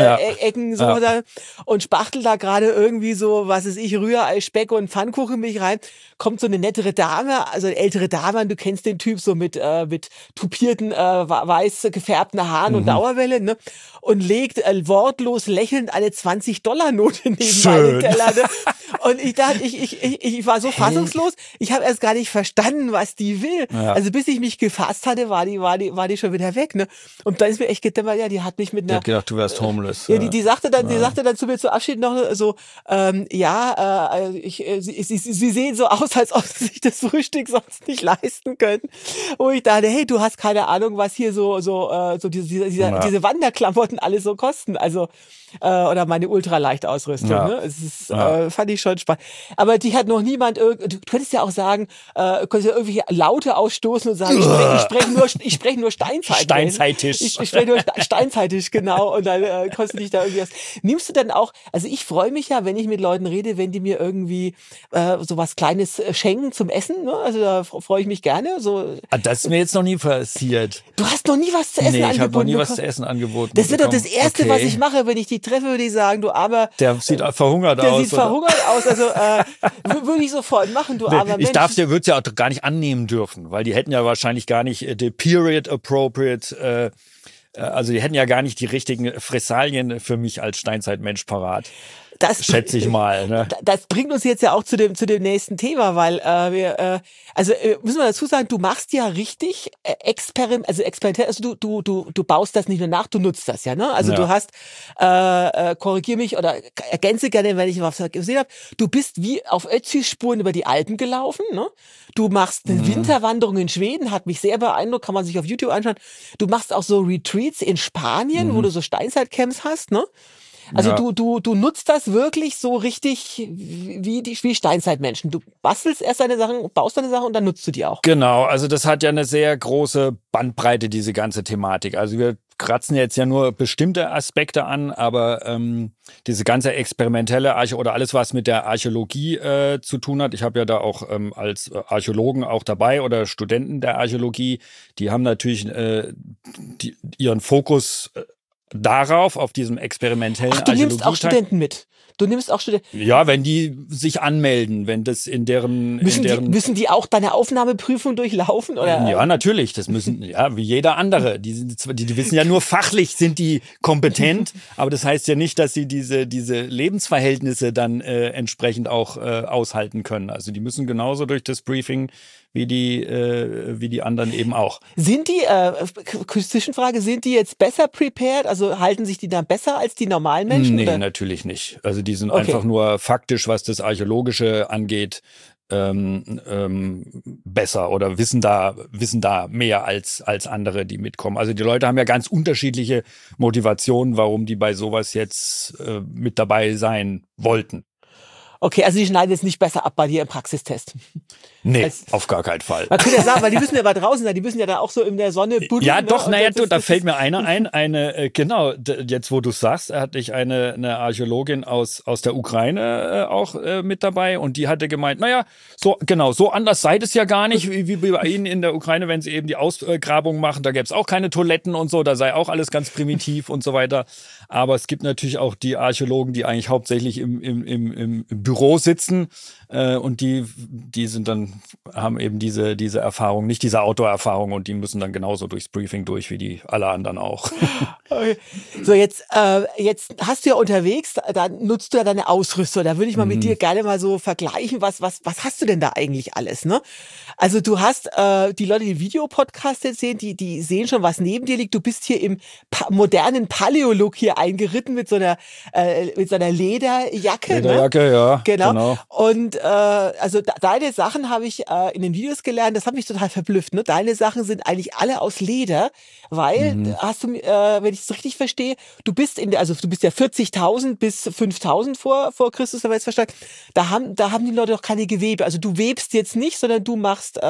Polster-Ecken so da, und spachtel da gerade irgendwie so, was weiß ich, Rührei, Speck und Pfannkuchen mich rein. rein, kommt so eine nettere Dame, also eine ältere Dame, und du kennst den Typ so mit tupierten, weiß gefärbten Haaren und Dauerwelle, ne? Und legt wortlos lächelnd eine 20-Dollar-Note neben meinen Teller. Ne? Und ich dachte, ich war so fassungslos, ich habe erst gar nicht verstanden, was die will. Ja. Also bis ich mich gefasst hatte, war die schon wieder weg. Ne? Und dann ist mir echt gedämmert, ja, die hat mich mit Ich einer... hab gedacht, du wärst homeless. Ja, die sagte dann zu mir zu Abschied noch so, sie sehen so aus, als ob sie sich das Frühstück sonst nicht leisten können. Wo ich dachte, hey, du hast keine Ahnung, was hier diese Wanderklamotten alles so kosten. Also, oder meine Ultraleichtausrüstung. Ja. Ne? Es ist, fand ich schon spannend. Aber die hat noch niemand, du könntest ja auch sagen, könntest ja irgendwelche Laute ausstoßen und sagen, ich spreche nur Steinzeit. Steinzeitisch. Ich spreche nur Steinzeitisch, genau. Und dann konntest du dich da irgendwie nimmst du dann auch, also ich freue mich ja, wenn ich mit Leuten rede, wenn die mir irgendwie so was Kleines schenken zum Essen. Ne? Also da freue ich mich gerne. So. Das ist mir jetzt noch nie passiert. Du hast noch nie was zu essen angeboten? Ich habe noch nie was zu essen angeboten. Das wird doch das Erste, was ich mache, wenn ich die treffe, würde ich sagen, du armer... Der sieht verhungert aus. Der sieht verhungert aus, also würde ich sofort machen, du armer Mensch. Der würde es ja auch gar nicht annehmen dürfen, weil die hätten ja wahrscheinlich gar nicht die period appropriate, also die hätten ja gar nicht die richtigen Fressalien für mich als Steinzeitmensch parat. Das schätze ich mal. Ne? Das bringt uns jetzt ja auch zu dem nächsten Thema, weil müssen wir dazu sagen, du machst ja richtig experimentell, also du baust das nicht nur nach, du nutzt das ja, ne? Also du hast, korrigier mich oder ergänze gerne, wenn ich was gesehen habe, du bist wie auf Ötzis Spuren über die Alpen gelaufen, ne? Du machst eine Winterwanderung in Schweden, hat mich sehr beeindruckt, kann man sich auf YouTube anschauen. Du machst auch so Retreats in Spanien, wo du so Steinzeitcamps hast, ne? Also du nutzt das wirklich so richtig wie Steinzeitmenschen. Du bastelst erst deine Sachen, baust deine Sachen und dann nutzt du die auch. Genau, also das hat ja eine sehr große Bandbreite, diese ganze Thematik. Also wir kratzen jetzt ja nur bestimmte Aspekte an, aber diese ganze experimentelle oder alles, was mit der Archäologie zu tun hat, ich habe ja da auch als Archäologen auch dabei oder Studenten der Archäologie, die haben natürlich ihren Fokus darauf, auf diesem experimentellen Archäologie. Du nimmst auch Studenten mit. Ja, wenn die sich anmelden, wenn das in deren... Müssen die auch deine Aufnahmeprüfung durchlaufen? Oder? Ja, natürlich. Das müssen, ja, wie jeder andere. Die wissen ja nur fachlich sind die kompetent, aber das heißt ja nicht, dass sie diese Lebensverhältnisse dann entsprechend auch aushalten können. Also die müssen genauso durch das Briefing wie die anderen eben auch. Sind die, Zwischenfrage, sind die jetzt besser prepared? Also halten sich die dann besser als die normalen Menschen? Nee, oder? Natürlich nicht. Also die sind einfach nur faktisch, was das Archäologische angeht, besser oder wissen da mehr als andere, die mitkommen. Also die Leute haben ja ganz unterschiedliche Motivationen, warum die bei sowas jetzt mit dabei sein wollten. Okay, also die schneiden jetzt nicht besser ab bei dir im Praxistest. Nee, auf gar keinen Fall. Man könnte ja sagen, weil die müssen ja mal draußen sein, die müssen ja da auch so in der Sonne buddeln. Ja, doch, naja, da fällt mir einer ein, genau, jetzt wo du sagst, hatte ich eine Archäologin aus der Ukraine auch mit dabei und die hatte gemeint, naja, so anders sei das ja gar nicht, wie bei Ihnen in der Ukraine, wenn sie eben die Ausgrabung machen, da gäbe es auch keine Toiletten und so, da sei auch alles ganz primitiv und so weiter. Aber es gibt natürlich auch die Archäologen, die eigentlich hauptsächlich im Büro sitzen und die sind dann, haben eben diese Erfahrung, nicht diese Outdoor-Erfahrung und die müssen dann genauso durchs Briefing durch wie die alle anderen auch. Okay. So, jetzt hast du ja unterwegs, da nutzt du ja deine Ausrüstung. Da würde ich mal mit dir gerne mal so vergleichen, was hast du denn da eigentlich alles, ne? Also du hast, die Leute, die Videopodcast jetzt sehen, die sehen schon, was neben dir liegt. Du bist hier im modernen Paleo-Look hier eingeritten mit so einer Lederjacke. Lederjacke, ne? Ja. Genau. Und also deine Sachen habe ich in den Videos gelernt, das hat mich total verblüfft. Ne? Deine Sachen sind eigentlich alle aus Leder, weil hast du, wenn ich es richtig verstehe, du bist ja 40.000 bis 5.000 vor Christus, aber jetzt verstanden. Da haben die Leute doch keine Gewebe. Also du webst jetzt nicht, sondern du machst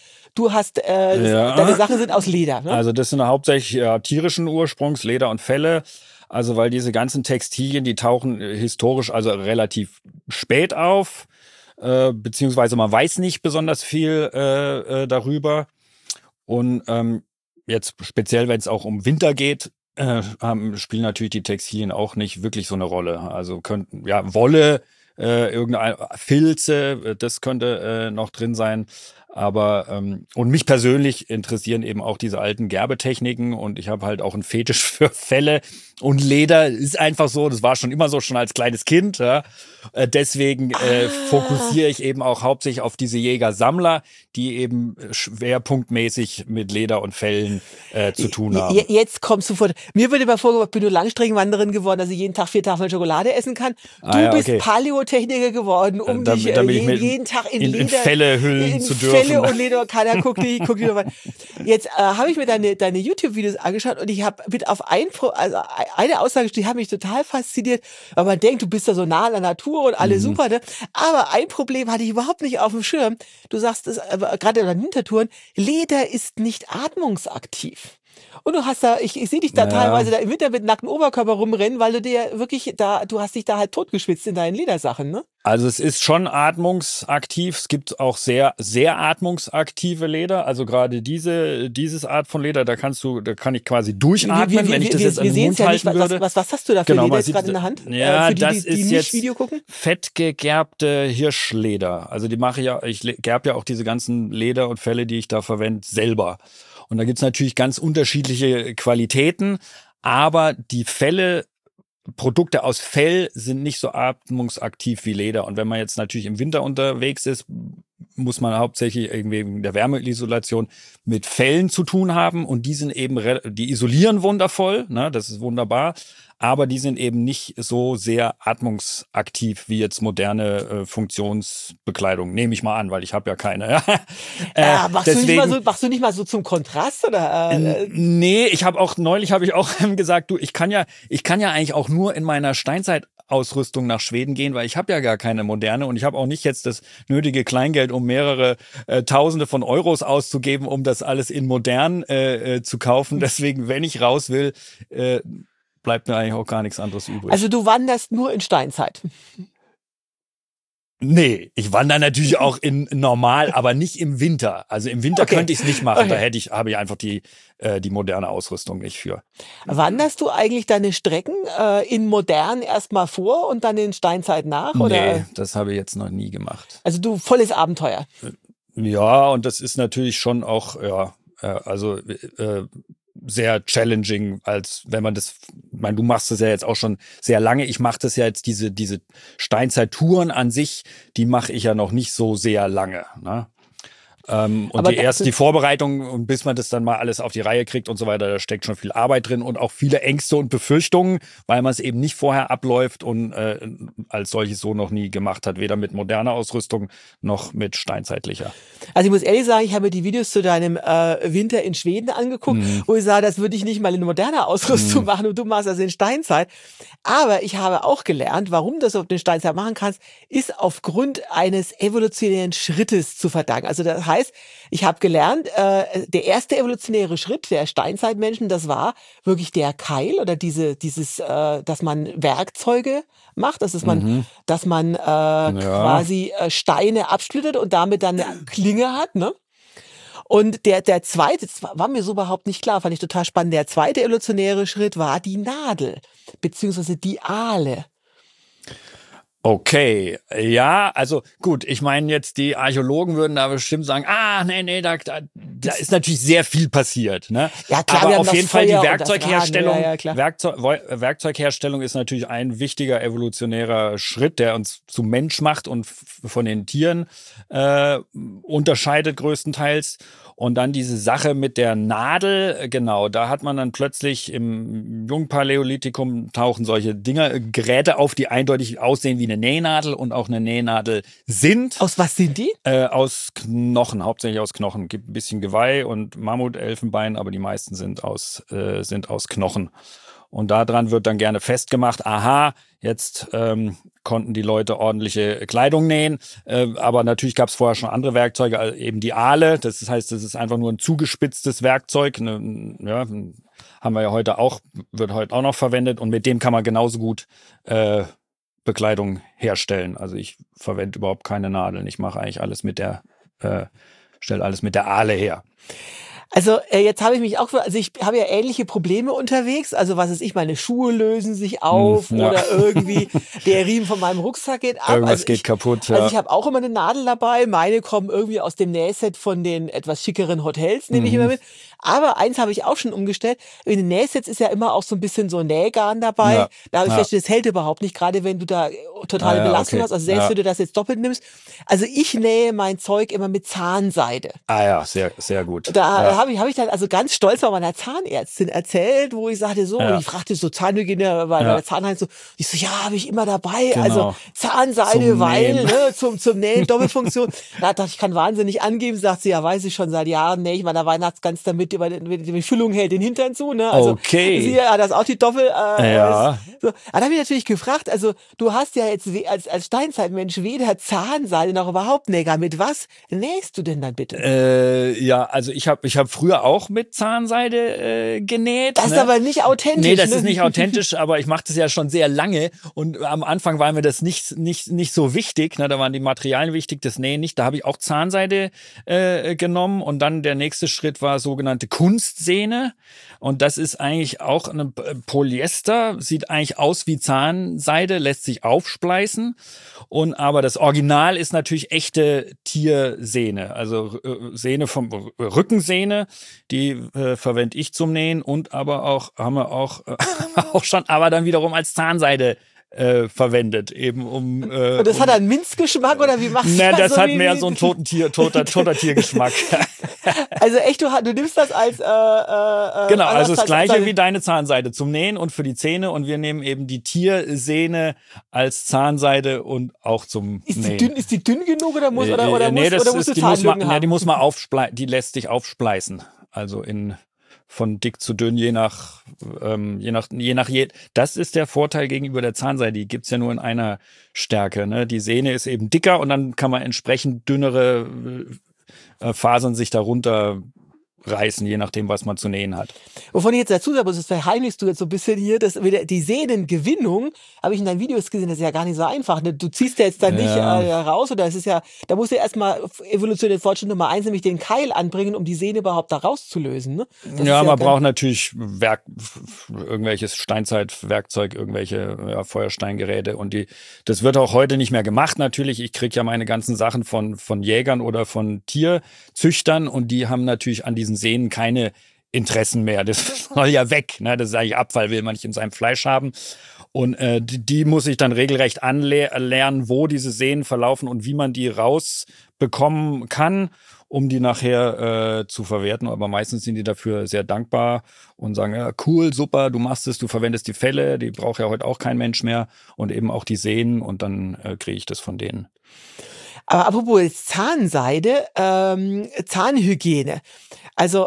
deine Sachen sind aus Leder. Ne? Also das sind hauptsächlich tierischen Ursprungs, Leder und Felle. Also weil diese ganzen Textilien, die tauchen historisch also relativ spät auf, beziehungsweise man weiß nicht besonders viel darüber. Und jetzt speziell, wenn es auch um Winter geht, spielen natürlich die Textilien auch nicht wirklich so eine Rolle. Also Wolle irgendein Filze, das könnte noch drin sein. Aber und mich persönlich interessieren eben auch diese alten Gerbetechniken und ich habe halt auch einen Fetisch für Felle und Leder ist einfach so, das war schon immer so, schon als kleines Kind. Ja. Deswegen fokussiere ich eben auch hauptsächlich auf diese Jäger-Sammler, die eben schwerpunktmäßig mit Leder und Fellen zu tun haben. Jetzt kommst du vor. Mir würde mal vorgeworfen, bin du Langstreckenwanderin geworden, dass ich jeden Tag 4 Tafeln Schokolade essen kann. Du bist Paläotechniker geworden, um dich jeden Tag in Leder, Felle hüllen zu dürfen. Felle und Leder, keiner guckt dich dabei. Jetzt habe ich mir deine YouTube-Videos angeschaut und ich habe mit auf eine Aussage, die hat mich total fasziniert, weil man denkt, du bist da so nah an der Natur und alles super, ne? Aber ein Problem hatte ich überhaupt nicht auf dem Schirm. Du sagst es gerade in den Wintertouren, Leder ist nicht atmungsaktiv. Und du hast ich sehe dich da teilweise da im Winter mit nacktem Oberkörper rumrennen, weil du dir wirklich du hast dich da halt totgeschwitzt in deinen Ledersachen, ne? Also es ist schon atmungsaktiv. Es gibt auch sehr, sehr atmungsaktive Leder. Also gerade dieses Art von Leder, da kann ich quasi durchatmen, wenn ich das jetzt in den Mund halten würde. Was hast du da für Leder jetzt gerade in der Hand? Ja, für das ist jetzt Video gucken? fettgegerbte Hirschleder. Also ich gerbe ja auch diese ganzen Leder und Felle, die ich da verwende, selber. Und da gibt's natürlich ganz unterschiedliche Qualitäten, aber die Produkte aus Fell sind nicht so atmungsaktiv wie Leder. Und wenn man jetzt natürlich im Winter unterwegs ist, muss man hauptsächlich irgendwie wegen der Wärmeisolation mit Fellen zu tun haben. Und die sind eben, die isolieren wundervoll, ne, das ist wunderbar. Aber die sind eben nicht so sehr atmungsaktiv wie jetzt moderne Funktionsbekleidung. Nehme ich mal an, weil ich habe ja keine. Machst du nicht mal so zum Kontrast oder? Nee, neulich habe ich auch gesagt, du, ich kann ja eigentlich auch nur in meiner Steinzeitausrüstung nach Schweden gehen, weil ich habe ja gar keine moderne und ich habe auch nicht jetzt das nötige Kleingeld, um mehrere Tausende von Euros auszugeben, um das alles in modern zu kaufen. Deswegen, wenn ich raus will, bleibt mir eigentlich auch gar nichts anderes übrig. Also du wanderst nur in Steinzeit? Nee, ich wandere natürlich auch in normal, aber nicht im Winter. Also im Winter könnte ich es nicht machen, da habe ich einfach die moderne Ausrüstung nicht für. Wanderst du eigentlich deine Strecken in modern erstmal vor und dann in Steinzeit nach? Oder? Nee, das habe ich jetzt noch nie gemacht. Also du volles Abenteuer. Ja, und das ist natürlich schon auch, sehr challenging, als wenn man das, ich meine, du machst das ja jetzt auch schon sehr lange. Ich mache das ja jetzt, diese Steinzeit-Touren an sich, die mache ich ja noch nicht so sehr lange, ne? Und die Vorbereitung und bis man das dann mal alles auf die Reihe kriegt und so weiter, da steckt schon viel Arbeit drin und auch viele Ängste und Befürchtungen, weil man es eben nicht vorher abläuft und als solches so noch nie gemacht hat, weder mit moderner Ausrüstung noch mit steinzeitlicher. Also ich muss ehrlich sagen, ich habe mir die Videos zu deinem Winter in Schweden angeguckt, wo ich sage, das würde ich nicht mal in moderner Ausrüstung machen und du machst das in Steinzeit. Aber ich habe auch gelernt, warum du das auf den Steinzeit machen kannst, ist aufgrund eines evolutionären Schrittes zu verdanken. Also das heißt, ich habe gelernt, der erste evolutionäre Schritt der Steinzeitmenschen, das war wirklich der Keil oder dass man Werkzeuge macht, dass man quasi Steine absplittert und damit dann eine Klinge hat, ne? Und der zweite, das war mir so überhaupt nicht klar, fand ich total spannend. Der zweite evolutionäre Schritt war die Nadel, beziehungsweise die Ahle. Okay, ja, also gut, ich meine jetzt, die Archäologen würden da bestimmt sagen, nee, da ist natürlich sehr viel passiert, ne? Ja, klar, aber auf jeden Fall die Werkzeugherstellung, Werkzeugherstellung ist natürlich ein wichtiger evolutionärer Schritt, der uns zu Mensch macht und von den Tieren unterscheidet größtenteils. Und dann diese Sache mit der Nadel, genau, da hat man dann plötzlich im Jungpaläolithikum tauchen solche Geräte auf, die eindeutig aussehen wie eine Nähnadel und auch eine Nähnadel sind. Aus was sind die? Aus Knochen, hauptsächlich aus Knochen. Gibt ein bisschen Geweih und Mammut, Elfenbein, aber die meisten sind aus Knochen. Und daran wird dann gerne festgemacht, aha, jetzt konnten die Leute ordentliche Kleidung nähen. Aber natürlich gab es vorher schon andere Werkzeuge, also eben die Ahle. Das heißt, das ist einfach nur ein zugespitztes Werkzeug. Haben wir ja heute auch, wird heute auch noch verwendet. Und mit dem kann man genauso gut Bekleidung herstellen. Also ich verwende überhaupt keine Nadeln. Ich mache eigentlich alles stelle alles mit der Ahle her. Also jetzt habe ich mich auch, also ich habe ja ähnliche Probleme unterwegs. Also was weiß ich, meine Schuhe lösen sich auf oder irgendwie der Riemen von meinem Rucksack geht ab. Irgendwas geht kaputt. Also ich habe auch immer eine Nadel dabei. Meine kommen irgendwie aus dem Nähset von den etwas schickeren Hotels, nehme ich immer mit. Aber eins habe ich auch schon umgestellt. In den Nähsets ist ja immer auch so ein bisschen so Nähgarn dabei. Ja. Da habe ich festgestellt, das hält überhaupt nicht, gerade wenn du da totale Belastung hast. Also selbst wenn du das jetzt doppelt nimmst. Also ich nähe mein Zeug immer mit Zahnseide. Ah ja, sehr, sehr gut. Da habe ich dann also ganz stolz bei meiner Zahnärztin erzählt, wo ich sagte so, und ich fragte so Zahnhygiene bei der Zahnheilung so, ich so, ja, habe ich immer dabei. Genau. Also Zahnseide, weil, zum Nähen, Doppelfunktion. Da dachte ich, kann wahnsinnig angeben, sagt sie, ja, weiß ich schon seit Jahren, nähe ich meiner Weihnachtsgans damit, die Füllung hält den Hintern zu, ne? Also sie hat das auch die Doppel. So. Da habe ich natürlich gefragt, also du hast ja jetzt als Steinzeitmensch weder Zahnseide noch überhaupt Näger. Mit was nähst du denn dann bitte? Ja, also ich hab früher auch mit Zahnseide genäht. Das ist aber nicht authentisch. Nee, das ist nicht authentisch, aber ich mache das ja schon sehr lange und am Anfang war mir das nicht so wichtig, ne? Da waren die Materialien wichtig, das Nähen nicht. Da habe ich auch Zahnseide genommen und dann der nächste Schritt war sogenannte Kunstsehne und das ist eigentlich auch ein Polyester, sieht eigentlich aus wie Zahnseide, lässt sich aufspleißen aber das Original ist natürlich echte Tiersehne, also Sehne vom Rückensehne, die verwende ich zum Nähen und aber auch haben wir auch schon, aber dann wiederum als Zahnseide verwendet, eben um. Und das hat einen Minzgeschmack oder wie machst du das? Nein, das hat mehr so einen toter Tiergeschmack. Also echt, du nimmst das als genau, also das gleiche wie deine Zahnseide zum Nähen und für die Zähne und wir nehmen eben die Tiersehne als Zahnseide und auch zum Nähen. Ist die dünn genug oder muss die muss man aufspleißen, die lässt sich aufspleißen. Also von dick zu dünn, das ist der Vorteil gegenüber der Zahnseide, die gibt's ja nur in einer Stärke, ne? Die Sehne ist eben dicker und dann kann man entsprechend dünnere Fasern sich darunter reißen, je nachdem, was man zu nähen hat. Wovon ich jetzt dazu sage, das verheimlichst du jetzt so ein bisschen hier, dass die Sehnengewinnung, habe ich in deinen Videos gesehen, das ist ja gar nicht so einfach. Ne? Du ziehst ja jetzt da nicht raus, oder es ist ja, da musst du ja erstmal evolutionäre Fortschritt Nummer 1, nämlich den Keil anbringen, um die Sehne überhaupt da rauszulösen. Ne? Man braucht natürlich irgendwelches Steinzeitwerkzeug, irgendwelche Feuersteingeräte und das wird auch heute nicht mehr gemacht natürlich. Ich kriege ja meine ganzen Sachen von Jägern oder von Tierzüchtern und die haben natürlich an diesen Sehnen keine Interessen mehr. Das soll ja weg. Ne? Das ist eigentlich Abfall, will man nicht in seinem Fleisch haben. Und die muss ich dann regelrecht anlernen, wo diese Sehnen verlaufen und wie man die rausbekommen kann, um die nachher zu verwerten. Aber meistens sind die dafür sehr dankbar und sagen, ja, cool, super, du machst es, du verwendest die Felle, die braucht ja heute auch kein Mensch mehr und eben auch die Sehnen und dann kriege ich das von denen. Aber apropos Zahnseide, Zahnhygiene. Also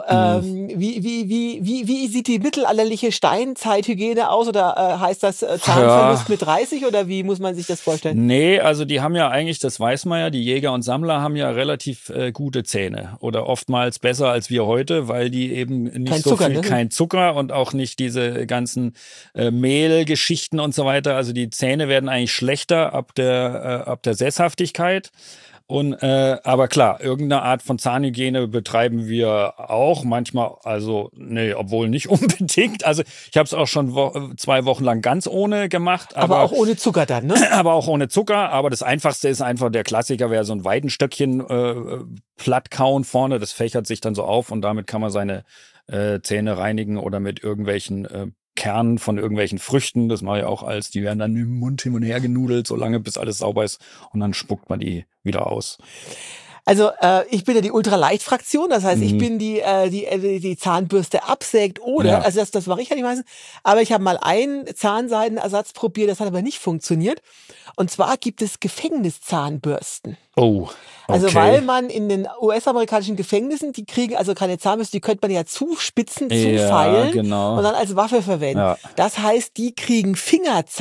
wie sieht die mittelalterliche Steinzeithygiene aus oder heißt das Zahnverlust mit 30 oder wie muss man sich das vorstellen? Nee, also die haben ja eigentlich, das weiß man ja, die Jäger und Sammler haben ja relativ gute Zähne oder oftmals besser als wir heute, weil die eben nicht kein Zucker und auch nicht diese ganzen Mehlgeschichten und so weiter. Also die Zähne werden eigentlich schlechter ab der Sesshaftigkeit. Aber klar, irgendeine Art von Zahnhygiene betreiben wir auch manchmal, also nee, obwohl nicht unbedingt. Also ich habe es auch schon 2 Wochen lang ganz ohne gemacht. Aber auch ohne Zucker dann, ne? Aber auch ohne Zucker. Aber das Einfachste ist einfach, der Klassiker wäre so ein Weidenstöckchen platt kauen vorne. Das fächert sich dann so auf und damit kann man seine Zähne reinigen oder mit irgendwelchen Kernen von irgendwelchen Früchten, das mache ich auch die werden dann im Mund hin und her genudelt, solange bis alles sauber ist und dann spuckt man die wieder aus. Also ich bin ja die Ultraleicht-Fraktion, das heißt, ich bin die Zahnbürste absägt oder, also das mache ich ja nicht meistens, aber ich habe mal einen Zahnseidenersatz probiert, das hat aber nicht funktioniert. Und zwar gibt es Gefängniszahnbürsten. Oh. Okay. Also weil man in den US-amerikanischen Gefängnissen, die kriegen also keine Zahnbürste, die könnte man ja zuspitzen, zufeilen und dann als Waffe verwenden. Ja. Das heißt, die kriegen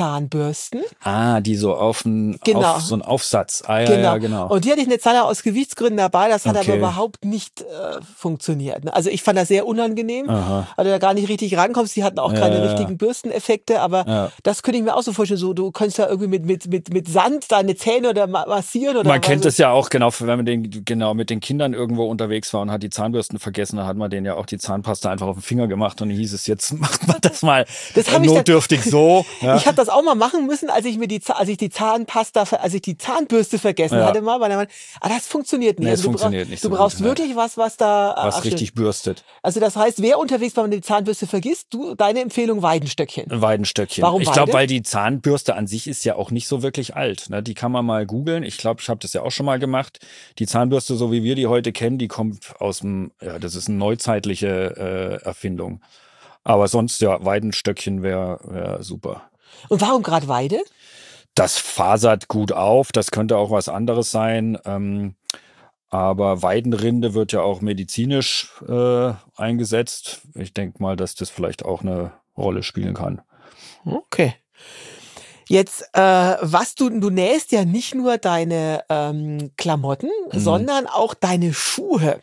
Fingerzahnbürsten. Die so auf so einen Aufsatz. Ja, genau. Und die hatte ich eine Zeit lang aus Schutzgründen dabei, das hat aber Okay. überhaupt nicht funktioniert. Ne? Also ich fand das sehr unangenehm, Aha. weil du da gar nicht richtig rankommst. Die hatten auch keine Ja. richtigen Bürsteneffekte, aber Ja. das könnte ich mir auch so vorstellen. So, du könntest ja irgendwie mit Sand deine Zähne oder massieren oder Man kennt was. es ja auch, genau, wenn man mit den Kindern irgendwo unterwegs war und hat die Zahnbürsten vergessen, dann hat man denen ja auch die Zahnpasta einfach auf den Finger gemacht und dann hieß es, jetzt macht man das mal Das hab ich notdürftig so. Ja. Ich habe das auch mal machen müssen, als ich die Zahnbürste vergessen hatte mal, weil man, das funktioniert nicht. Nee, es Also funktioniert nicht du so brauchst gut, wirklich was da was achtet. richtig bürstet. Also das heißt, wer unterwegs war, wenn man die Zahnbürste vergisst, deine Empfehlung Weidenstöckchen. Ein Weidenstöckchen. Warum Ich glaube, Weide? weil die Zahnbürste an sich ist ja auch nicht so wirklich alt. Ne? Die kann man mal googeln. Ich glaube, ich habe das ja auch schon mal gemacht. Die Zahnbürste, so wie wir die heute kennen, die kommt aus dem, ja, das ist eine neuzeitliche Erfindung. Aber sonst, ja, Weidenstöckchen wäre super. Und warum gerade Weide? Das fasert gut auf. Das könnte auch was anderes sein. Aber Weidenrinde wird ja auch medizinisch eingesetzt. Ich denke mal, dass das vielleicht auch eine Rolle spielen kann. Okay. Jetzt, du nähst ja nicht nur deine Klamotten, sondern auch deine Schuhe.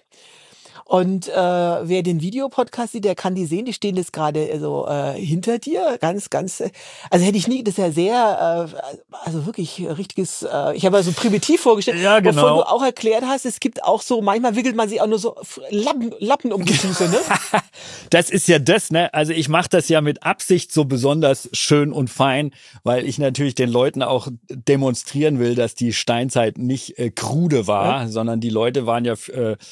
Und wer den Videopodcast sieht, der kann die sehen, die stehen jetzt gerade so hinter dir, also hätte ich nie, das ist ja sehr, also wirklich richtiges, ich habe ja so primitiv vorgestellt, Ja, genau. wovon du auch erklärt hast, es gibt auch so, manchmal wickelt man sich auch nur so Lappen um die Füße, ne? Das ist ja das, ne? Also ich mache das ja mit Absicht so besonders schön und fein, weil ich natürlich den Leuten auch demonstrieren will, dass die Steinzeit nicht krude war, sondern die Leute waren ja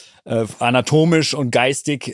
anatomisch und geistig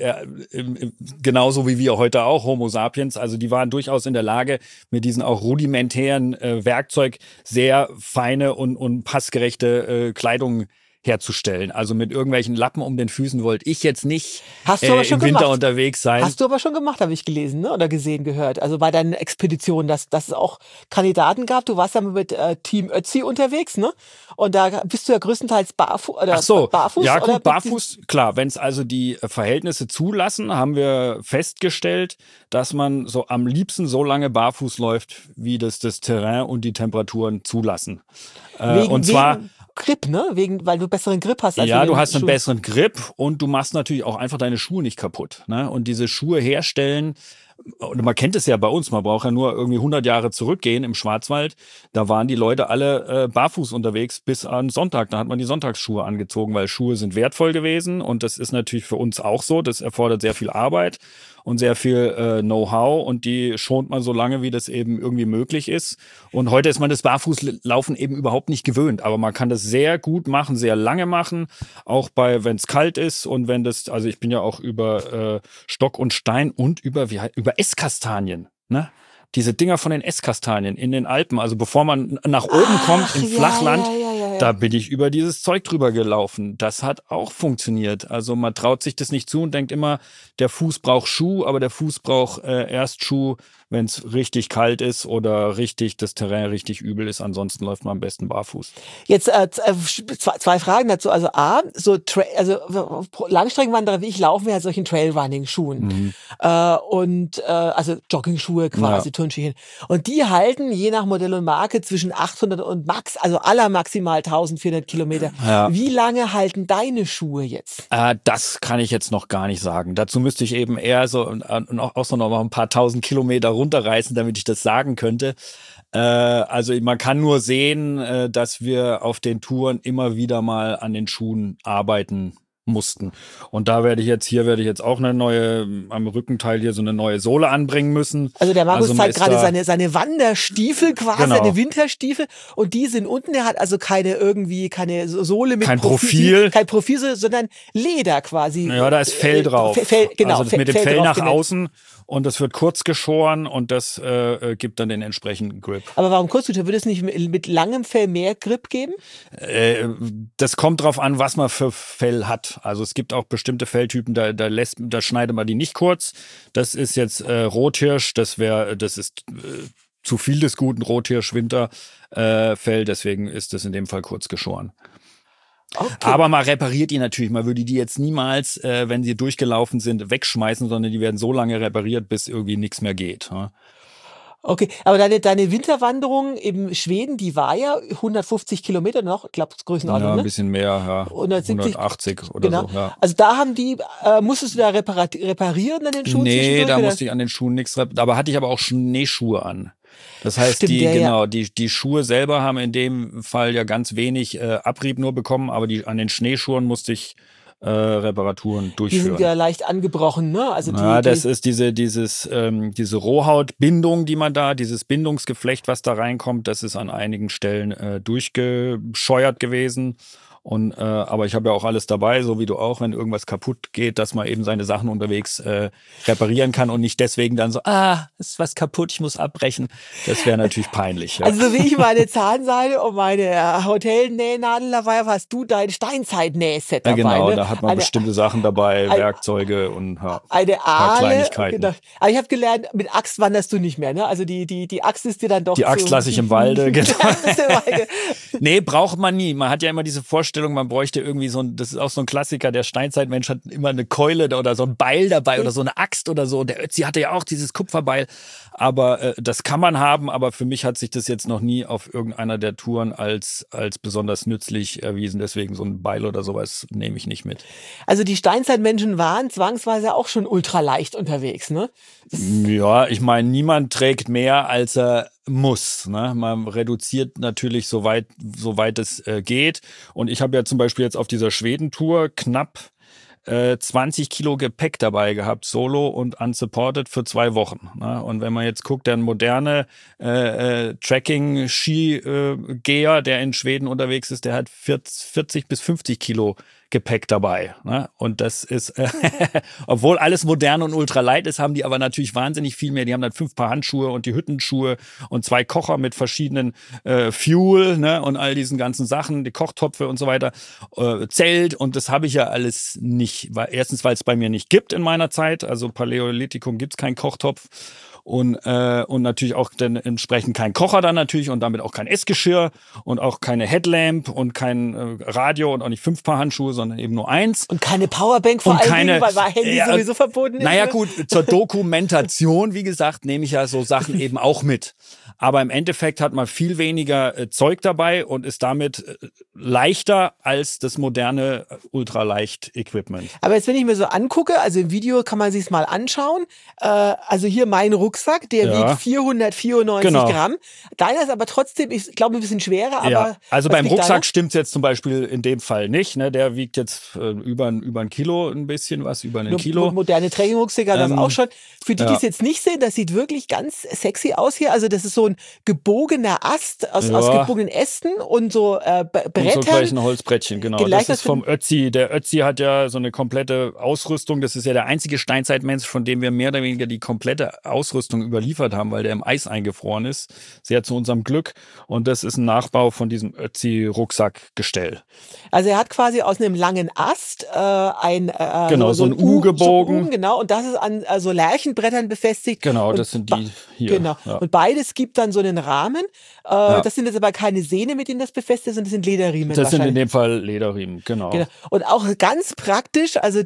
genauso wie wir heute auch, Homo sapiens. Also die waren durchaus in der Lage, mit diesen auch rudimentären Werkzeug sehr feine und passgerechte Kleidung herzustellen. Also mit irgendwelchen Lappen um den Füßen wollte ich jetzt nicht Hast du aber schon im Winter gemacht. unterwegs sein. Hast du aber schon gemacht, habe ich gelesen, ne? Oder gesehen, gehört. Also bei deinen Expeditionen, dass es auch Kandidaten gab. Du warst ja mit Team Ötzi unterwegs, ne? Und da bist du ja größtenteils barfuß. Ach so, barfuß, ja oder gut, barfuß, klar. Wenn es also die Verhältnisse zulassen, haben wir festgestellt, dass man so am liebsten so lange barfuß läuft, wie das Terrain und die Temperaturen zulassen. Und zwar wegen Grip, ne? Weil du besseren Grip hast. Als ja, in den du hast einen Schuhen. besseren Grip und du machst natürlich auch einfach deine Schuhe nicht kaputt. Ne? Und diese Schuhe herstellen, und man kennt es ja bei uns, man braucht ja nur irgendwie 100 Jahre zurückgehen im Schwarzwald. Da waren die Leute alle barfuß unterwegs bis an Sonntag. Da hat man die Sonntagsschuhe angezogen, weil Schuhe sind wertvoll gewesen. Und das ist natürlich für uns auch so. Das erfordert sehr viel Arbeit und sehr viel Know-how. Und die schont man so lange, wie das eben irgendwie möglich ist. Und heute ist man das Barfußlaufen eben überhaupt nicht gewöhnt. Aber man kann das sehr gut machen, sehr lange machen. Auch wenn es kalt ist und wenn das, also ich bin ja auch über Stock und Stein und über Esskastanien, ne? Diese Dinger von den Esskastanien in den Alpen, also bevor man nach oben kommt im Flachland, da bin ich über dieses Zeug drüber gelaufen. Das hat auch funktioniert. Also man traut sich das nicht zu und denkt immer, der Fuß braucht Schuh, aber der Fuß braucht erst Schuh, wenn es richtig kalt ist oder das Terrain richtig übel ist. Ansonsten läuft man am besten barfuß. Jetzt zwei Fragen dazu. Also A, Langstreckenwanderer wie ich laufen ja in solchen Trailrunning-Schuhen. Also Jogging-Schuhe quasi, Turnschuhe. Und die halten je nach Modell und Marke zwischen 800 und maximal 1400 Kilometer. Ja. Wie lange halten deine Schuhe jetzt? Das kann ich jetzt noch gar nicht sagen. Dazu müsste ich eben eher so auch so noch ein paar tausend Kilometer runterreißen, damit ich das sagen könnte. Also man kann nur sehen, dass wir auf den Touren immer wieder mal an den Schuhen arbeiten mussten. Und da werde ich jetzt auch eine neue, am Rückenteil hier so eine neue Sohle anbringen müssen. Also der Markus zeigt gerade seine Wanderstiefel quasi, Genau. seine Winterstiefel. Und die sind unten, der hat also keine Sohle mit kein Profil. Kein Profil, sondern Leder quasi. Ja, da ist Fell drauf. Genau. Also das mit dem Fell nach genäht. außen und das wird kurz geschoren und das gibt dann den entsprechenden Grip. Aber warum kurz? Würde es nicht mit langem Fell mehr Grip geben? Das kommt drauf an, was man für Fell hat. Also es gibt auch bestimmte Felltypen, da schneidet man die nicht kurz. Das ist jetzt Rothirsch, das ist zu viel des guten Rothirsch-Winterfell, deswegen ist das in dem Fall kurz geschoren. Okay. Aber man repariert die natürlich. Man würde die jetzt niemals, wenn sie durchgelaufen sind, wegschmeißen, sondern die werden so lange repariert, bis irgendwie nichts mehr geht. Ja? Okay, aber deine Winterwanderung im Schweden, die war ja 150 Kilometer noch, ich glaube, Größenordnung, Ja, ein ne? bisschen mehr, ja. 170, 180 oder genau. so, ja. Also da musstest du da reparieren an den Schuhen Nee, zwischendurch? da Oder? musste ich an den Schuhen nichts, aber hatte ich aber auch Schneeschuhe an. Das heißt, Stimmt, ja. die Schuhe selber haben in dem Fall ja ganz wenig Abrieb nur bekommen, aber an den Schneeschuhen musste ich Reparaturen Die sind durchführen. ja leicht angebrochen, ne? Also Ja, das ist diese Rohhautbindung, die man da, dieses Bindungsgeflecht, was da reinkommt, das ist an einigen Stellen durchgescheuert gewesen. Aber ich habe ja auch alles dabei, so wie du auch, wenn irgendwas kaputt geht, dass man eben seine Sachen unterwegs reparieren kann und nicht deswegen dann so, ist was kaputt, ich muss abbrechen. Das wäre natürlich peinlich. Ja. Also so wie ich meine Zahnseide und meine Hotelnähnadel dabei habe, hast du dein Steinzeit-Nähset dabei. Ja, genau, ne? da hat man bestimmte Sachen dabei, Werkzeuge und ein paar Kleinigkeiten. Genau. Aber ich habe gelernt, mit Axt wanderst du nicht mehr, ne? Also die Axt ist dir dann doch Die Axt lasse ich im Walde, genau. Nee, braucht man nie. Man hat ja immer diese Vorstellung, man bräuchte irgendwie das ist auch so ein Klassiker, der Steinzeitmensch hat immer eine Keule oder so ein Beil dabei oder so eine Axt oder so. Der Ötzi hatte ja auch dieses Kupferbeil. Aber das kann man haben, aber für mich hat sich das jetzt noch nie auf irgendeiner der Touren als besonders nützlich erwiesen. Deswegen so ein Beil oder sowas nehme ich nicht mit. Also die Steinzeitmenschen waren zwangsweise auch schon ultraleicht unterwegs, ne? Ja, ich meine, niemand trägt mehr, als er muss. Ne? Man reduziert natürlich so weit es geht. Und ich habe ja zum Beispiel jetzt auf dieser Schwedentour knapp 20 Kilo Gepäck dabei gehabt, solo und unsupported für 2 Wochen. Ne? Und wenn man jetzt guckt, der moderne Tracking-Ski-Geher, der in Schweden unterwegs ist, der hat 40 bis 50 Kilo Gepäck dabei. Ne? Und das ist, obwohl alles modern und ultralight ist, haben die aber natürlich wahnsinnig viel mehr. Die haben dann 5 Paar Handschuhe und die Hüttenschuhe und 2 Kocher mit verschiedenen Fuel, ne? Und all diesen ganzen Sachen, die Kochtopfe und so weiter, Zelt, und das habe ich ja alles nicht. Erstens, weil es bei mir nicht gibt in meiner Zeit, also Paläolithikum gibt es keinen Kochtopf. Und natürlich auch dann entsprechend kein Kocher dann natürlich und damit auch kein Essgeschirr und auch keine Headlamp und kein Radio und auch nicht 5 Paar Handschuhe, sondern eben nur 1. Und keine Powerbank vor allen Dingen, weil Handy sowieso verboten ist. Naja gut, zur Dokumentation, wie gesagt, nehme ich ja so Sachen eben auch mit. Aber im Endeffekt hat man viel weniger Zeug dabei und ist damit leichter als das moderne Ultraleicht-Equipment. Aber jetzt, wenn ich mir so angucke, also im Video kann man sich's mal anschauen, also hier mein Rucksack, der wiegt 494 Gramm. Deiner ist aber trotzdem, ich glaube, ein bisschen schwerer. Aber ja, also beim Rucksack stimmt's jetzt zum Beispiel in dem Fall nicht. Ne? Der wiegt jetzt über ein Kilo ein bisschen was, über ein Kilo. Moderne Trekkingrucksäcke hat das auch schon. Für die, die es jetzt nicht sehen, das sieht wirklich ganz sexy aus hier. Also das ist so ein gebogener Ast aus gebogenen Ästen und so Brettern. Und so gleich ein Holzbrettchen, genau. Das ist vom Ötzi. Der Ötzi hat ja so eine komplette Ausrüstung. Das ist ja der einzige Steinzeitmensch, von dem wir mehr oder weniger die komplette Ausrüstung überliefert haben, weil der im Eis eingefroren ist. Sehr zu unserem Glück. Und das ist ein Nachbau von diesem Ötzi-Rucksackgestell. Also er hat quasi aus einem langen Ast so ein U gebogen. So genau, und das ist an so Lärchenbrettern befestigt. Genau, und das sind die hier. Genau. Ja. Und beides gibt dann so einen Rahmen. Das sind jetzt aber keine Sehne, mit denen das befestigt ist, sondern das sind Lederriemen. Das sind in dem Fall Lederriemen, genau. Und auch ganz praktisch, also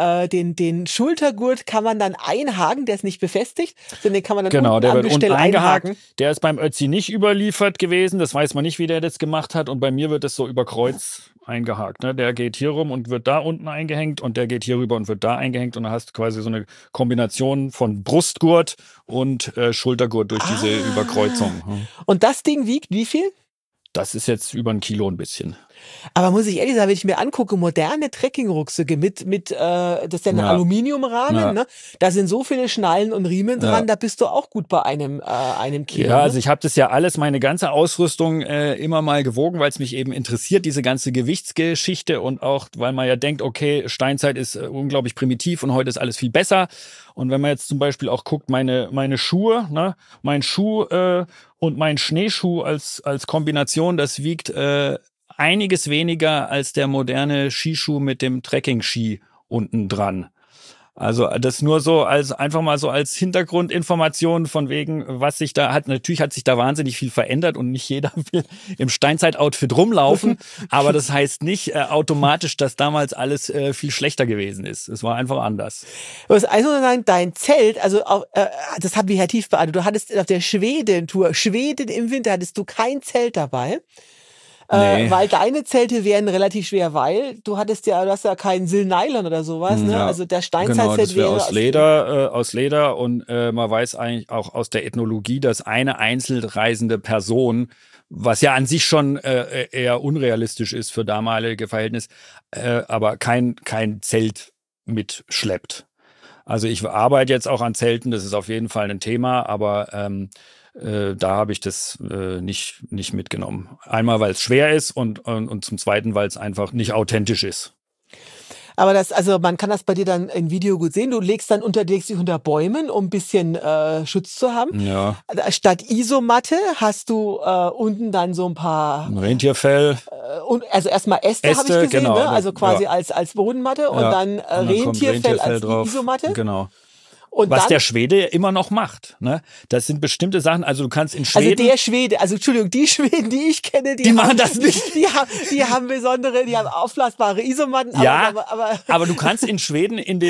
den Schultergurt kann man dann einhaken, der ist nicht befestigt, sondern den kann man dann unten der am wird Gestell unten einhaken. Der ist beim Ötzi nicht überliefert gewesen, das weiß man nicht, wie der das gemacht hat, und bei mir wird es so über Kreuz eingehakt. Ne? Der geht hier rum und wird da unten eingehängt und der geht hier rüber und wird da eingehängt, und dann hast du quasi so eine Kombination von Brustgurt und Schultergurt durch diese Überkreuzung. Und das Ding wiegt wie viel? Das ist jetzt über 1 Kilo ein bisschen. Aber muss ich ehrlich sagen, wenn ich mir angucke, moderne Trekkingrucksäcke das ist ja ein Aluminiumrahmen, ne? Da sind so viele Schnallen und Riemen dran, da bist du auch gut bei einem Kilo. Ja, also ich habe das ja alles, meine ganze Ausrüstung immer mal gewogen, weil es mich eben interessiert, diese ganze Gewichtsgeschichte, und auch, weil man ja denkt, okay, Steinzeit ist unglaublich primitiv und heute ist alles viel besser. Und wenn man jetzt zum Beispiel auch guckt, meine Schuhe, ne? Mein Schuh und mein Schneeschuh als Kombination, das wiegt einiges weniger als der moderne Skischuh mit dem Trekking-Ski unten dran. Also das nur so als einfach mal so als Hintergrundinformation von wegen, was sich da hat. Natürlich hat sich da wahnsinnig viel verändert und nicht jeder will im Steinzeit-Outfit rumlaufen. Aber das heißt nicht automatisch, dass damals alles viel schlechter gewesen ist. Es war einfach anders. Du musst also sagen, dein Zelt, also das haben wir ja tief beantwortet. Du hattest auf der Schweden-Tour, Schweden im Winter, hattest du kein Zelt dabei. Nee. Weil deine Zelte wären relativ schwer, weil du hast ja keinen Silnylon oder sowas, ne? Ja, Also der genau, Steinzeitzelt das wäre wäre aus Leder und man weiß eigentlich auch aus der Ethnologie, dass eine einzelreisende Person, was ja an sich schon eher unrealistisch ist für damalige Verhältnisse, aber kein Zelt mitschleppt. Also ich arbeite jetzt auch an Zelten, das ist auf jeden Fall ein Thema, aber da habe ich das nicht mitgenommen. Einmal, weil es schwer ist und zum Zweiten, weil es einfach nicht authentisch ist. Aber also man kann das bei dir dann im Video gut sehen. Du legst dich unter Bäumen, um ein bisschen Schutz zu haben. Ja. Statt Isomatte hast du unten dann so ein paar Ein Rentierfell. Also erstmal Äste habe ich gesehen, genau, ne? Also quasi als Bodenmatte und dann Rentierfell als drauf. Isomatte. Genau. Und was dann, der Schwede immer noch macht, ne? Das sind bestimmte Sachen, also du kannst in Schweden... Also der Schwede, also Entschuldigung, die Schweden, die ich kenne, die machen das nicht. Die haben besondere, die haben aufblasbare Isomatten. Ja, aber du kannst in Schweden in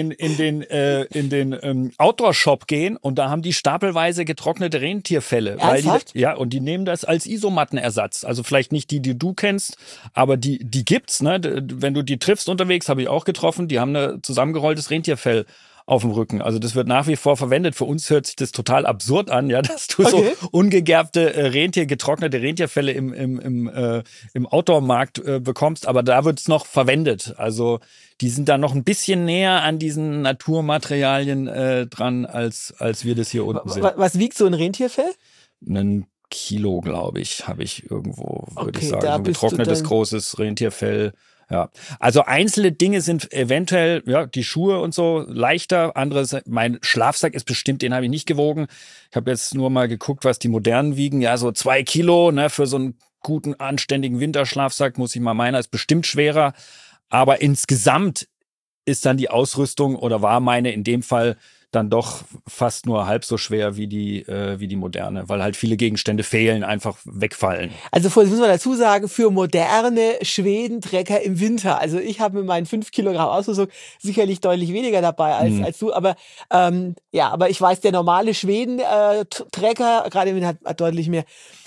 den Outdoor-Shop gehen und da haben die stapelweise getrocknete Rentierfelle. Ernsthaft? Und die nehmen das als Isomattenersatz. Also vielleicht nicht die du kennst, aber die gibt's, ne? Wenn du die triffst unterwegs, habe ich auch getroffen, die haben ein zusammengerolltes Rentierfell auf dem Rücken. Also das wird nach wie vor verwendet. Für uns hört sich das total absurd an, ja, dass du so ungegerbte getrocknete Rentierfelle im Outdoor-Markt bekommst, aber da wird es noch verwendet. Also die sind da noch ein bisschen näher an diesen Naturmaterialien dran, als wir das hier unten sind. Was wiegt so ein Rentierfell? Ein Kilo, glaube ich, habe ich irgendwo, würde ich sagen. Da ein getrocknetes, großes Rentierfell. Ja, also einzelne Dinge sind eventuell, ja, die Schuhe und so leichter. Anderes, mein Schlafsack ist bestimmt, den habe ich nicht gewogen. Ich habe jetzt nur mal geguckt, was die modernen wiegen. Ja, so 2 Kilo, ne, für so einen guten, anständigen Winterschlafsack, muss ich mal meiner, ist bestimmt schwerer. Aber insgesamt ist dann die Ausrüstung oder war meine in dem Fall dann doch fast nur halb so schwer wie die moderne, weil halt viele Gegenstände fehlen, einfach wegfallen. Also das muss man dazu sagen, für moderne Schwedentrecker im Winter. Also ich habe mit meinen 5 Kilogramm Ausrüstung sicherlich deutlich weniger dabei als du, aber aber ich weiß, der normale Schweden-Trecker, gerade im Winter, hat deutlich mehr.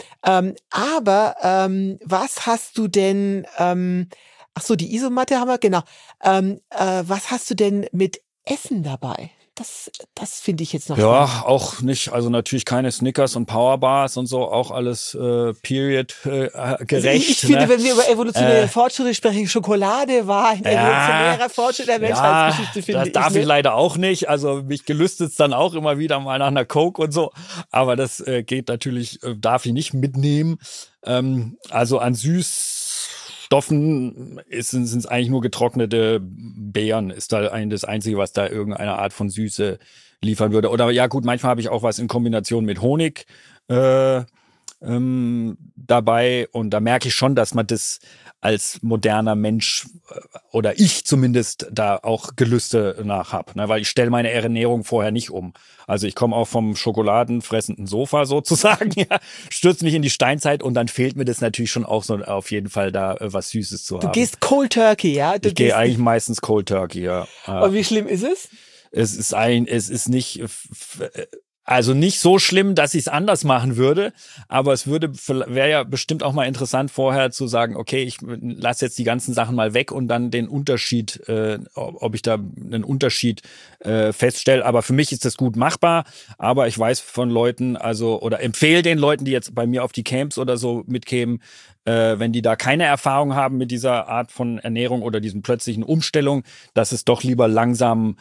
Was hast du denn, ach so, die Isomatte haben wir, genau. Was hast du denn mit Essen dabei? Das finde ich jetzt noch ja, spannend. auch nicht, also natürlich keine Snickers und Powerbars und so, auch alles Period-gerecht. Also ich finde, wenn wir über evolutionäre Fortschritte sprechen, Schokolade war ein evolutionärer Fortschritt der Menschheitsgeschichte, finde ich. Das darf ich leider auch nicht, also mich gelüstet es dann auch immer wieder mal nach einer Coke und so, aber das geht natürlich, darf ich nicht mitnehmen. Also an Süßstoffen sind es eigentlich nur getrocknete Beeren, ist da das Einzige, was da irgendeine Art von Süße liefern würde. Oder ja gut, manchmal habe ich auch was in Kombination mit Honig dabei und da merke ich schon, dass man das als moderner Mensch oder ich zumindest da auch Gelüste nach habe, ne? Weil ich stelle meine Ernährung vorher nicht um. Also ich komme auch vom schokoladenfressenden Sofa sozusagen, ja, stürze mich in die Steinzeit und dann fehlt mir das natürlich schon auch so auf jeden Fall da was Süßes zu haben. Du gehst Cold Turkey, ja? Ich gehe eigentlich meistens Cold Turkey, ja. Und wie schlimm ist es? Es ist nicht, also nicht so schlimm, dass ich es anders machen würde, aber wäre ja bestimmt auch mal interessant vorher zu sagen, okay, ich lasse jetzt die ganzen Sachen mal weg und dann den Unterschied, ob ich da einen Unterschied feststelle. Aber für mich ist das gut machbar, aber ich weiß von Leuten, also oder empfehle den Leuten, die jetzt bei mir auf die Camps oder so mitkämen, wenn die da keine Erfahrung haben mit dieser Art von Ernährung oder diesen plötzlichen Umstellung, dass es doch lieber langsam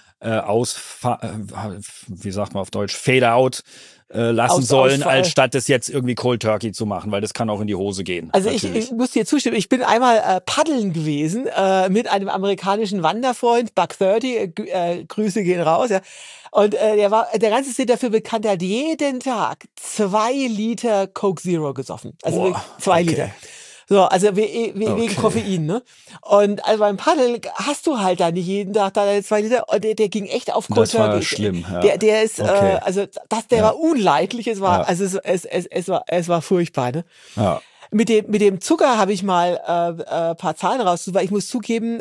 wie sagt man auf Deutsch, Fade out lassen sollen, als statt es jetzt irgendwie Cold Turkey zu machen, weil das kann auch in die Hose gehen. Also ich muss dir zustimmen, ich bin einmal paddeln gewesen mit einem amerikanischen Wanderfreund, Buck 30, Grüße gehen raus, ja. Und der ganze Szene dafür bekannt, der hat jeden Tag 2 Liter Coke Zero gesoffen. Also 2 Liter. So, also wegen Koffein, ne? Und also beim Paddel hast du halt da nicht jeden Tag da deine 2 Liter. Und der ging echt auf Cold Das war Turkey. schlimm, ja. Der ist, Okay. der war unleidlich. Es war, Ja. es war furchtbar, ne? Ja. Mit dem Zucker habe ich mal paar Zahlen rausgesucht, weil ich muss zugeben,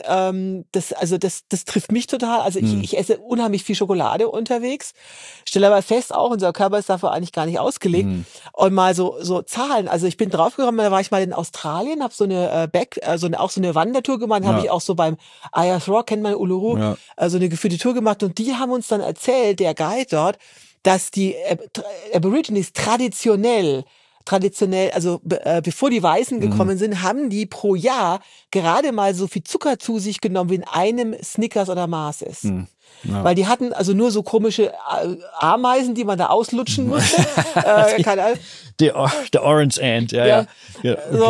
das trifft mich total. Also ich esse unheimlich viel Schokolade unterwegs, stelle aber fest auch, unser Körper ist dafür eigentlich gar nicht ausgelegt. Und mal so Zahlen, also ich bin draufgekommen, da war ich mal in Australien, habe so eine auch so eine Wandertour gemacht, habe ich auch so beim Ayers Rock, kennt man Uluru, so eine geführte Tour gemacht und die haben uns dann erzählt, der Guide dort, dass die Aborigines traditionell, also bevor die Weißen gekommen sind, haben die pro Jahr gerade mal so viel Zucker zu sich genommen, wie in einem Snickers oder Mars ist. Ja. Weil die hatten also nur so komische Ameisen, die man da auslutschen musste. Keine Ahnung. Der Orange Ant, ja. Okay. So,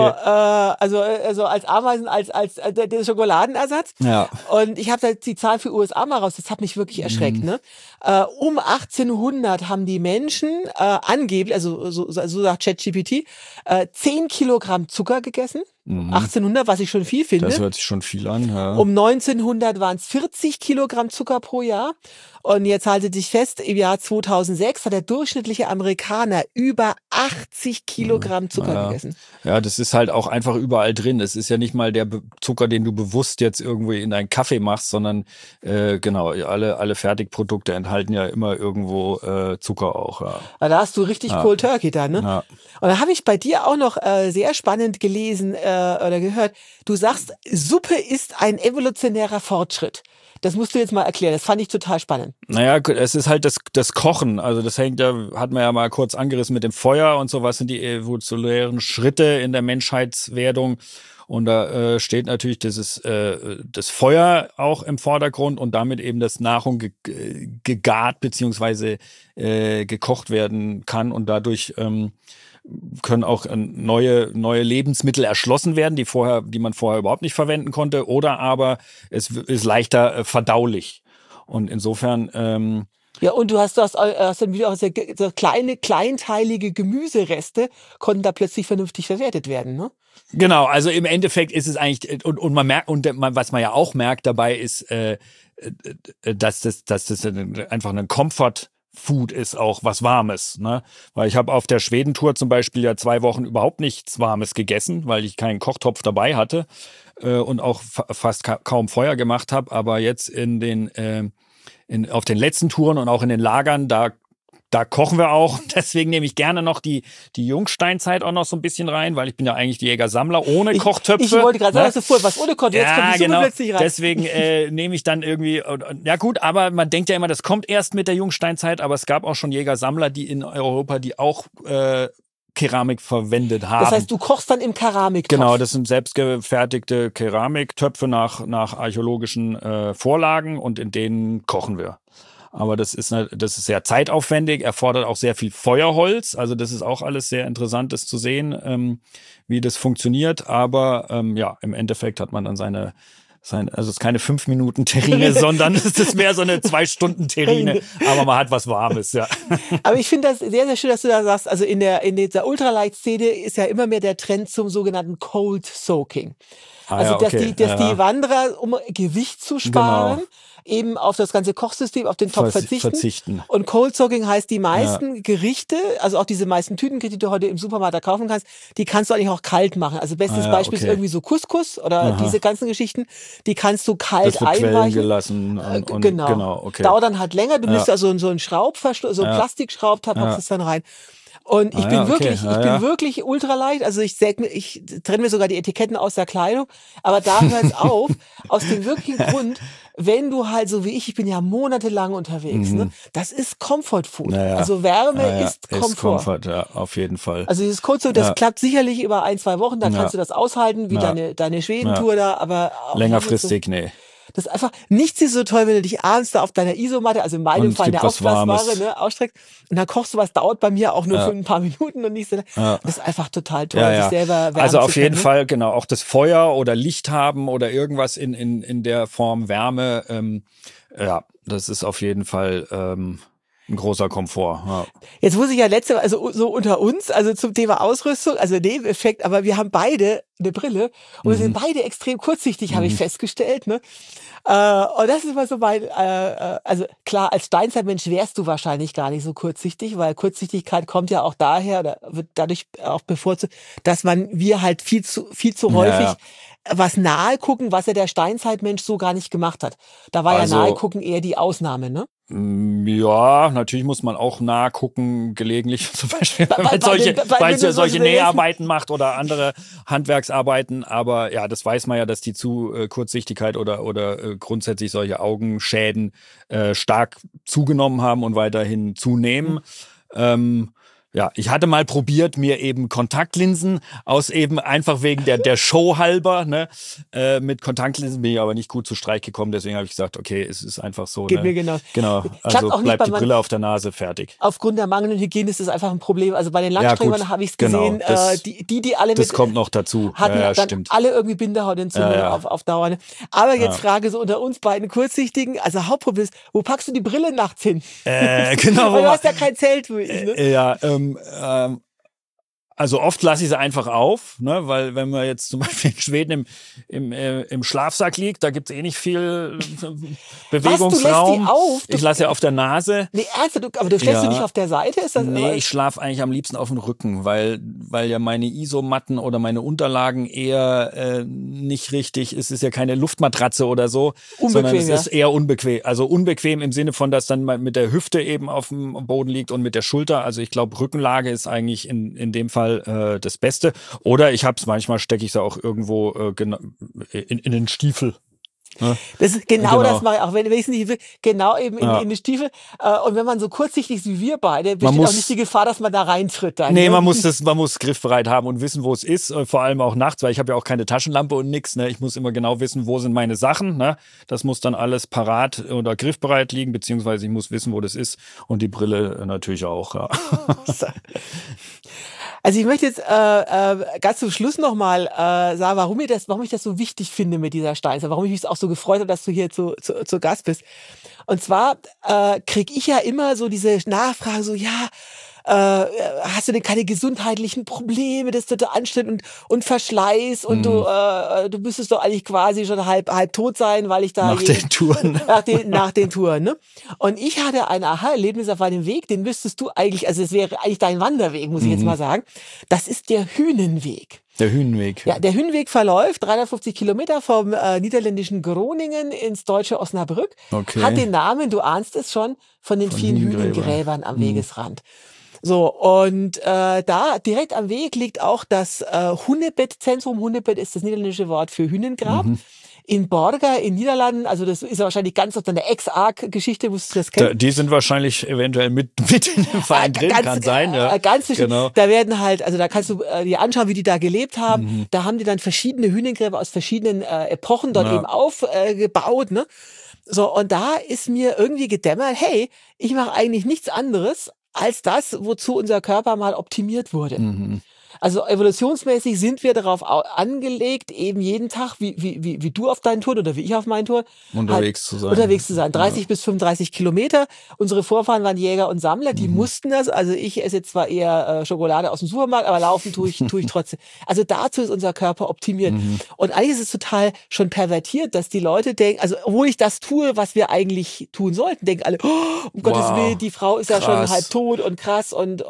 also als Ameisen, als der Schokoladenersatz. Ja. Und ich habe da die Zahl für USA mal raus, das hat mich wirklich erschreckt. Ne? Um 1800 haben die Menschen angeblich, also so sagt ChatGPT, 10 Kilogramm Zucker gegessen. 1800, was ich schon viel finde. Das hört sich schon viel an. Ja. Um 1900 waren es 40 Kilogramm Zucker pro Jahr. Und jetzt haltet dich fest, im Jahr 2006 hat der durchschnittliche Amerikaner über 80 Kilogramm Zucker gegessen. Ja, das ist halt auch einfach überall drin. Es ist ja nicht mal der Zucker, den du bewusst jetzt irgendwie in deinen Kaffee machst, sondern genau, alle Fertigprodukte enthalten ja immer irgendwo Zucker auch. Ja. Da hast du richtig Cold Turkey da, ne? Ja. Und da habe ich bei dir auch noch sehr spannend gelesen oder gehört, du sagst, Suppe ist ein evolutionärer Fortschritt. Das musst du jetzt mal erklären. Das fand ich total spannend. Naja, es ist halt das Kochen. Also das hat man ja mal kurz angerissen mit dem Feuer und so. Was sind die evolutionären Schritte in der Menschheitswerdung? Und da steht natürlich das Feuer auch im Vordergrund und damit eben, dass Nahrung gegart beziehungsweise gekocht werden kann und dadurch können auch neue Lebensmittel erschlossen werden, die man vorher überhaupt nicht verwenden konnte, oder aber es ist leichter verdaulich. Und insofern ja, und du hast dann wieder so kleine, kleinteilige Gemüsereste konnten da plötzlich vernünftig verwertet werden, ne? Genau, also im Endeffekt ist es eigentlich, und man merkt, was man ja auch merkt dabei ist, dass das einfach ein Comfort-Food ist, auch was Warmes, ne? Weil ich habe auf der Schwedentour zum Beispiel ja 2 Wochen überhaupt nichts Warmes gegessen, weil ich keinen Kochtopf dabei hatte und auch fast kaum Feuer gemacht habe. Aber jetzt auf den letzten Touren und auch in den Lagern, da kochen wir auch. Deswegen nehme ich gerne noch die Jungsteinzeit auch noch so ein bisschen rein, weil ich bin ja eigentlich Jäger-Sammler ohne Kochtöpfe. Ich wollte gerade sagen, dass du vorher was ohne Kochtöpfe, jetzt kommt die Suppe plötzlich rein. Deswegen nehme ich dann irgendwie, ja gut, aber man denkt ja immer, das kommt erst mit der Jungsteinzeit, aber es gab auch schon Jäger-Sammler, die in Europa, die auch Keramik verwendet haben. Das heißt, du kochst dann im Keramiktopf? Genau, das sind selbstgefertigte Keramiktöpfe nach archäologischen Vorlagen und in denen kochen wir. Aber das ist sehr zeitaufwendig, erfordert auch sehr viel Feuerholz. Also das ist auch alles sehr interessant, das zu sehen, wie das funktioniert. Aber ja, im Endeffekt hat man dann also es ist keine 5-Minuten-Terrine, sondern es ist mehr so eine 2-Stunden-Terrine. Aber man hat was Warmes, ja. Aber ich finde das sehr, sehr schön, dass du da sagst, also in dieser Ultralight-Szene ist ja immer mehr der Trend zum sogenannten Cold Soaking. Also, dass die Wanderer, um Gewicht zu sparen, eben auf das ganze Kochsystem, auf den Topf verzichten. Und Cold Soaking heißt, die meisten Gerichte, also auch diese meisten Tütengerichte, die du heute im Supermarkt da kaufen kannst, die kannst du eigentlich auch kalt machen. Also bestes Beispiel ist irgendwie so Couscous oder diese ganzen Geschichten, die kannst du kalt einweichen. Gelassen genau. Okay. Dauert dann halt länger. Du nimmst also so einen Schraubverschluss, so einen Plastikschraubtab, machst es dann rein. Und ich bin wirklich ultraleicht. Also ich trenne mir sogar die Etiketten aus der Kleidung. Aber da hört es auf. Aus dem wirklichen Grund, wenn du halt so wie ich bin ja monatelang unterwegs, ne? Das ist Comfort Food. Naja. Also Wärme ist Komfort. Ist Comfort, ja, auf jeden Fall. Also dieses Kurze, das klappt sicherlich über 1-2 Wochen. Da kannst du das aushalten, wie deine Schwedentour da. Aber längerfristig, nee. Das ist einfach, nichts ist so toll, wenn du dich abends da auf deiner Isomatte, also in meinem Fall eine Aufblasware, ne, ausstreckst und dann kochst du was, dauert bei mir auch nur für ein paar Minuten und nicht so. Das ist einfach total toll, sich selber wärmen also auf zu jeden können, Fall, genau, auch das Feuer oder Licht haben oder irgendwas in der Form Wärme, ja, das ist auf jeden Fall ein großer Komfort. Ja. Jetzt muss ich ja also so unter uns, also zum Thema Ausrüstung, also Nebeneffekt, aber wir haben beide eine Brille und wir sind beide extrem kurzsichtig, habe ich festgestellt. Ne? Und das ist immer so also klar, als Steinzeitmensch wärst du wahrscheinlich gar nicht so kurzsichtig, weil Kurzsichtigkeit kommt ja auch daher oder wird dadurch auch bevorzugt, dass wir halt viel zu häufig was nahe gucken, was ja der Steinzeitmensch so gar nicht gemacht hat. Da war Also, ja nahe gucken eher die Ausnahme, ne? Ja, natürlich muss man auch nahe gucken, gelegentlich, zum Beispiel, wenn man wenn du solche so Näharbeiten macht oder andere Handwerksarbeiten. Aber ja, das weiß man ja, dass die Kurzsichtigkeit oder grundsätzlich solche Augenschäden stark zugenommen haben und weiterhin zunehmen. Ja, ich hatte mal probiert, mir eben Kontaktlinsen aus eben einfach wegen der Show halber, ne? Mit Kontaktlinsen bin ich aber nicht gut zu Streich gekommen, deswegen habe ich gesagt, okay, es ist einfach so. Geht ne? mir genau. Genau, Klappt also auch nicht bleibt bei die Brille auf der Nase, fertig. Aufgrund der mangelnden Hygiene ist es einfach ein Problem. Also bei den Langstreckern habe ich es gesehen, die alle das kommt noch dazu. hatten dann stimmt. alle irgendwie Bindehautentzündung auf Dauer. Ne? Aber jetzt Frage so unter uns beiden Kurzsichtigen, also Hauptproblem ist, wo packst du die Brille nachts hin? Genau. Weil du hast ja kein Zelt für ihn, ne? Also oft lasse ich sie einfach auf, ne, weil wenn man jetzt zum Beispiel in Schweden im Schlafsack liegt, da gibt's eh nicht viel Bewegungsraum. Du lässt die auf? Ich lasse sie auf der Nase. Nee, ernsthaft, aber du schläfst du nicht auf der Seite? Ist das Nee, ich schlafe eigentlich am liebsten auf dem Rücken, weil ja meine Isomatten oder meine Unterlagen eher nicht richtig, es ist ja keine Luftmatratze oder so, sondern es ist eher unbequem. Also unbequem im Sinne von, dass dann mit der Hüfte eben auf dem Boden liegt und mit der Schulter. Also ich glaube, Rückenlage ist eigentlich in dem Fall das Beste. Oder ich habe es, manchmal stecke ich es auch irgendwo in den Stiefel. Ne? Das ist genau das mache ich auch, wenn ich es nicht will, genau eben in die Stiefel. Und wenn man so kurzsichtig ist wie wir beide, besteht auch nicht die Gefahr, dass man da reintritt. Dann, nee, ne? man muss griffbereit haben und wissen, wo es ist, vor allem auch nachts, weil ich habe ja auch keine Taschenlampe und nix. Ne? Ich muss immer genau wissen, wo sind meine Sachen. Ne? Das muss dann alles parat oder griffbereit liegen, beziehungsweise ich muss wissen, wo das ist. Und die Brille natürlich auch. Ja. Also ich möchte jetzt ganz zum Schluss nochmal sagen, warum ich das so wichtig finde mit dieser Steinzeit, warum ich mich auch so gefreut habe, dass du hier zu Gast bist. Und zwar kriege ich ja immer so diese Nachfrage, so hast du denn keine gesundheitlichen Probleme, das ist total anstrengend und Verschleiß und du müsstest doch eigentlich quasi schon halb tot sein, weil ich da nach den Touren. nach den Touren, ne? Und ich hatte ein Aha-Erlebnis auf einem Weg, den müsstest du eigentlich, also es wäre eigentlich dein Wanderweg, muss ich jetzt mal sagen. Das ist der Hünenweg. Der Hünenweg. Ja, der Hünenweg verläuft 350 Kilometer vom niederländischen Groningen ins deutsche Osnabrück. Okay. Hat den Namen, du ahnst es schon, von den vielen Hünengräbern am Wegesrand. So, und da direkt am Weg liegt auch das Hunebettzentrum. Hunebett ist das niederländische Wort für Hünengrab. In Borga in Niederlanden, also das ist ja wahrscheinlich ganz oft eine Ex-Arc-Geschichte, musst du das kennen? Die sind wahrscheinlich eventuell mit in dem Verein drin, kann sein. Ja. Ganz bestimmt. Genau. Da werden halt, also da kannst du dir anschauen, wie die da gelebt haben. Da haben die dann verschiedene Hünengräber aus verschiedenen Epochen dort eben aufgebaut, ne? So, und da ist mir irgendwie gedämmert, hey, ich mache eigentlich nichts anderes als das, wozu unser Körper mal optimiert wurde. Also evolutionsmäßig sind wir darauf angelegt, eben jeden Tag, wie du auf deinen Touren oder wie ich auf meinen Touren, unterwegs zu sein. 30 bis 35 Kilometer. Unsere Vorfahren waren Jäger und Sammler, die mussten das. Also ich esse jetzt zwar eher Schokolade aus dem Supermarkt, aber laufen tue ich trotzdem. Also dazu ist unser Körper optimiert. Und eigentlich ist es total schon pervertiert, dass die Leute denken, also obwohl ich das tue, was wir eigentlich tun sollten, denken alle, um Gottes Willen, die Frau ist ja schon halb tot und krass und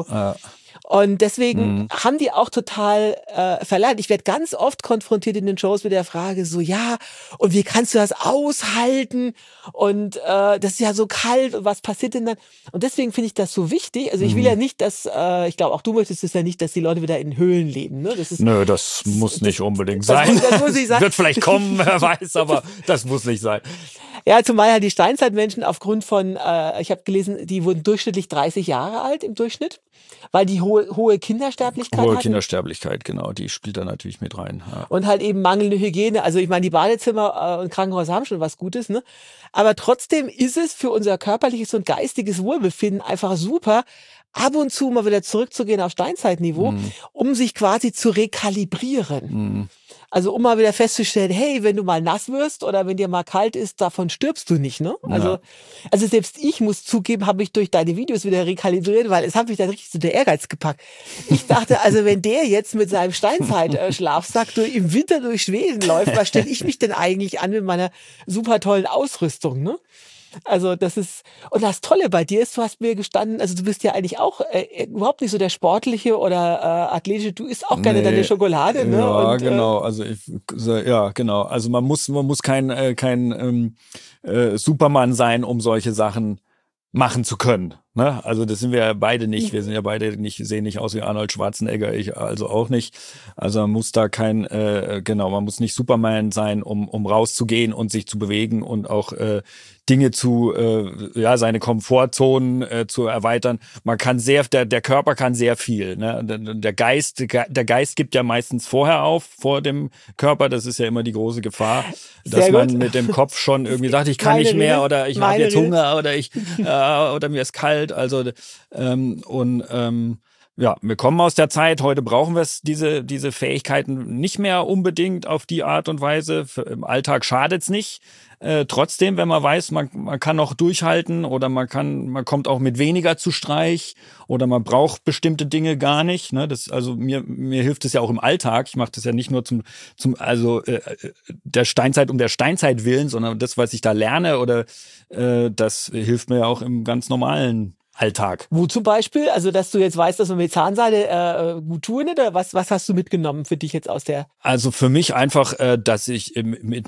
Und deswegen haben die auch total verlernt. Ich werde ganz oft konfrontiert in den Shows mit der Frage so, und wie kannst du das aushalten? Und das ist ja so kalt und was passiert denn dann? Und deswegen finde ich das so wichtig. Also ich will ja nicht, dass, ich glaube auch du möchtest es ja nicht, dass die Leute wieder in Höhlen leben. Ne? Nö, das muss nicht unbedingt sein. Das muss nicht sein. Wird vielleicht kommen, wer weiß, aber das muss nicht sein. Ja, zumal ja die Steinzeitmenschen aufgrund von, ich habe gelesen, die wurden durchschnittlich 30 Jahre alt im Durchschnitt, weil die hohe Kindersterblichkeit hatten. Kindersterblichkeit, genau, die spielt da natürlich mit rein. Ja. Und halt eben mangelnde Hygiene. Also ich meine, die Badezimmer und Krankenhäuser haben schon was Gutes, ne? Aber trotzdem ist es für unser körperliches und geistiges Wohlbefinden einfach super, ab und zu mal wieder zurückzugehen auf Steinzeitniveau, um sich quasi zu rekalibrieren. Also um mal wieder festzustellen, hey, wenn du mal nass wirst oder wenn dir mal kalt ist, davon stirbst du nicht, ne? Also selbst ich muss zugeben, habe ich durch deine Videos wieder rekalibriert, weil es hat mich dann richtig so der Ehrgeiz gepackt. Ich dachte, also wenn der jetzt mit seinem Steinzeit-Schlafsack im Winter durch Schweden läuft, was stelle ich mich denn eigentlich an mit meiner super tollen Ausrüstung, ne? Also das ist, und das Tolle bei dir ist, du hast mir gestanden, also du bist ja eigentlich auch überhaupt nicht so der sportliche oder athletische, du isst auch gerne deine Schokolade, ne? Ja, und, genau. Also genau. Also man muss kein Superman sein, um solche Sachen machen zu können. Ne? Also das sind wir ja beide nicht. Wir sind ja beide nicht, sehen nicht aus wie Arnold Schwarzenegger, ich also auch nicht. Also man muss da man muss nicht Superman sein, um rauszugehen und sich zu bewegen und auch Dinge seine Komfortzonen zu erweitern. Man kann der Körper kann sehr viel. Ne? Der Geist gibt ja meistens vorher auf, vor dem Körper. Das ist ja immer die große Gefahr, dass man mit dem Kopf schon irgendwie sagt, ich kann nicht mehr oder ich habe jetzt Hunger oder mir ist kalt. Also wir kommen aus der Zeit, heute brauchen wir diese Fähigkeiten nicht mehr unbedingt auf die Art und Weise. Im Alltag schadet's nicht. Trotzdem, wenn man weiß, man kann noch durchhalten oder man kommt auch mit weniger zu Streich oder man braucht bestimmte Dinge gar nicht. Ne? Also mir hilft es ja auch im Alltag. Ich mache das ja nicht nur der Steinzeit um der Steinzeit willen, sondern das, was ich da lerne oder das hilft mir ja auch im ganz normalen Alltag. Wo zum Beispiel, also dass du jetzt weißt, dass man mit Zahnseide gut tun, oder was hast du mitgenommen für dich jetzt aus der? Also für mich einfach, dass ich mit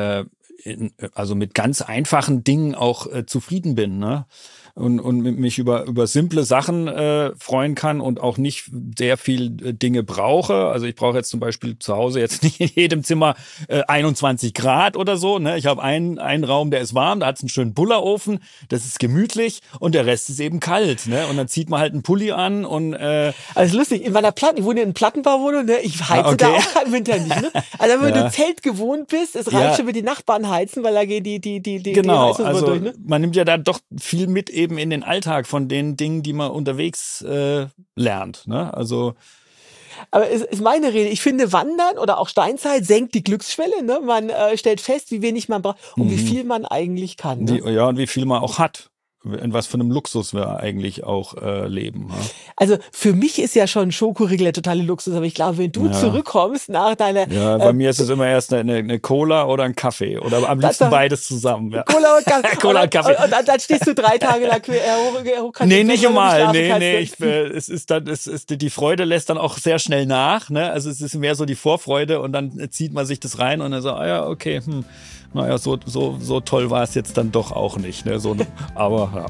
ganz einfachen Dingen auch zufrieden bin, ne? Und mich über simple Sachen freuen kann und auch nicht sehr viel Dinge brauche. Also ich brauche jetzt zum Beispiel zu Hause jetzt nicht in jedem Zimmer 21 Grad oder so. Ne? Ich habe einen Raum, der ist warm, da hat es einen schönen Bullerofen, das ist gemütlich und der Rest ist eben kalt. Ne? Und dann zieht man halt einen Pulli an und Also lustig, ich wohne in einer Plattenbauwohnung, ne? Ich heize da auch im Winter nicht. Ne? Also wenn du im Zelt gewohnt bist, es reicht schon, wenn die Nachbarn heizen, weil da geht die genau, Heizung also durch. Ne? Man nimmt ja da doch viel mit eben in den Alltag von den Dingen, die man unterwegs lernt. Ne? Also aber es ist meine Rede. Ich finde, Wandern oder auch Steinzeit senkt die Glücksschwelle. Ne? Man stellt fest, wie wenig man braucht und wie viel man eigentlich kann. Ne? Und wie viel man auch hat. In was für einem Luxus wir eigentlich auch leben. Ja? Also für mich ist ja schon Schokoriegel der totale Luxus, aber ich glaube, wenn du zurückkommst nach deiner... Ja, bei mir ist es immer erst eine Cola oder ein Kaffee oder am liebsten beides zusammen. Ja. Cola und Kaffee. Cola und Kaffee. Und dann stehst du 3 Tage lang hoch. Nee, nicht einmal. Nee. Die Freude lässt dann auch sehr schnell nach. Ne? Also es ist mehr so die Vorfreude und dann zieht man sich das rein und dann so, okay, naja, so toll war es jetzt dann doch auch nicht. Ne? Aber ja.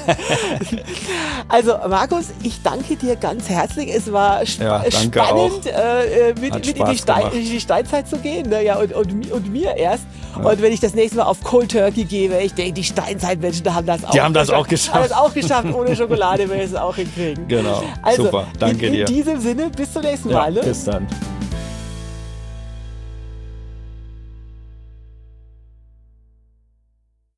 Also Markus, ich danke dir ganz herzlich. Es war spannend, mit in die Steinzeit zu gehen. Ne? Ja, und mir erst. Ja. Und wenn ich das nächste Mal auf Cold Turkey gehe, ich denke, die Steinzeitmenschen, die haben das auch geschafft. Haben das auch geschafft. Ohne Schokolade werden sie es auch hinkriegen. Genau, also, super, danke dir. In diesem Sinne, bis zum nächsten Mal. Ne? Bis dann.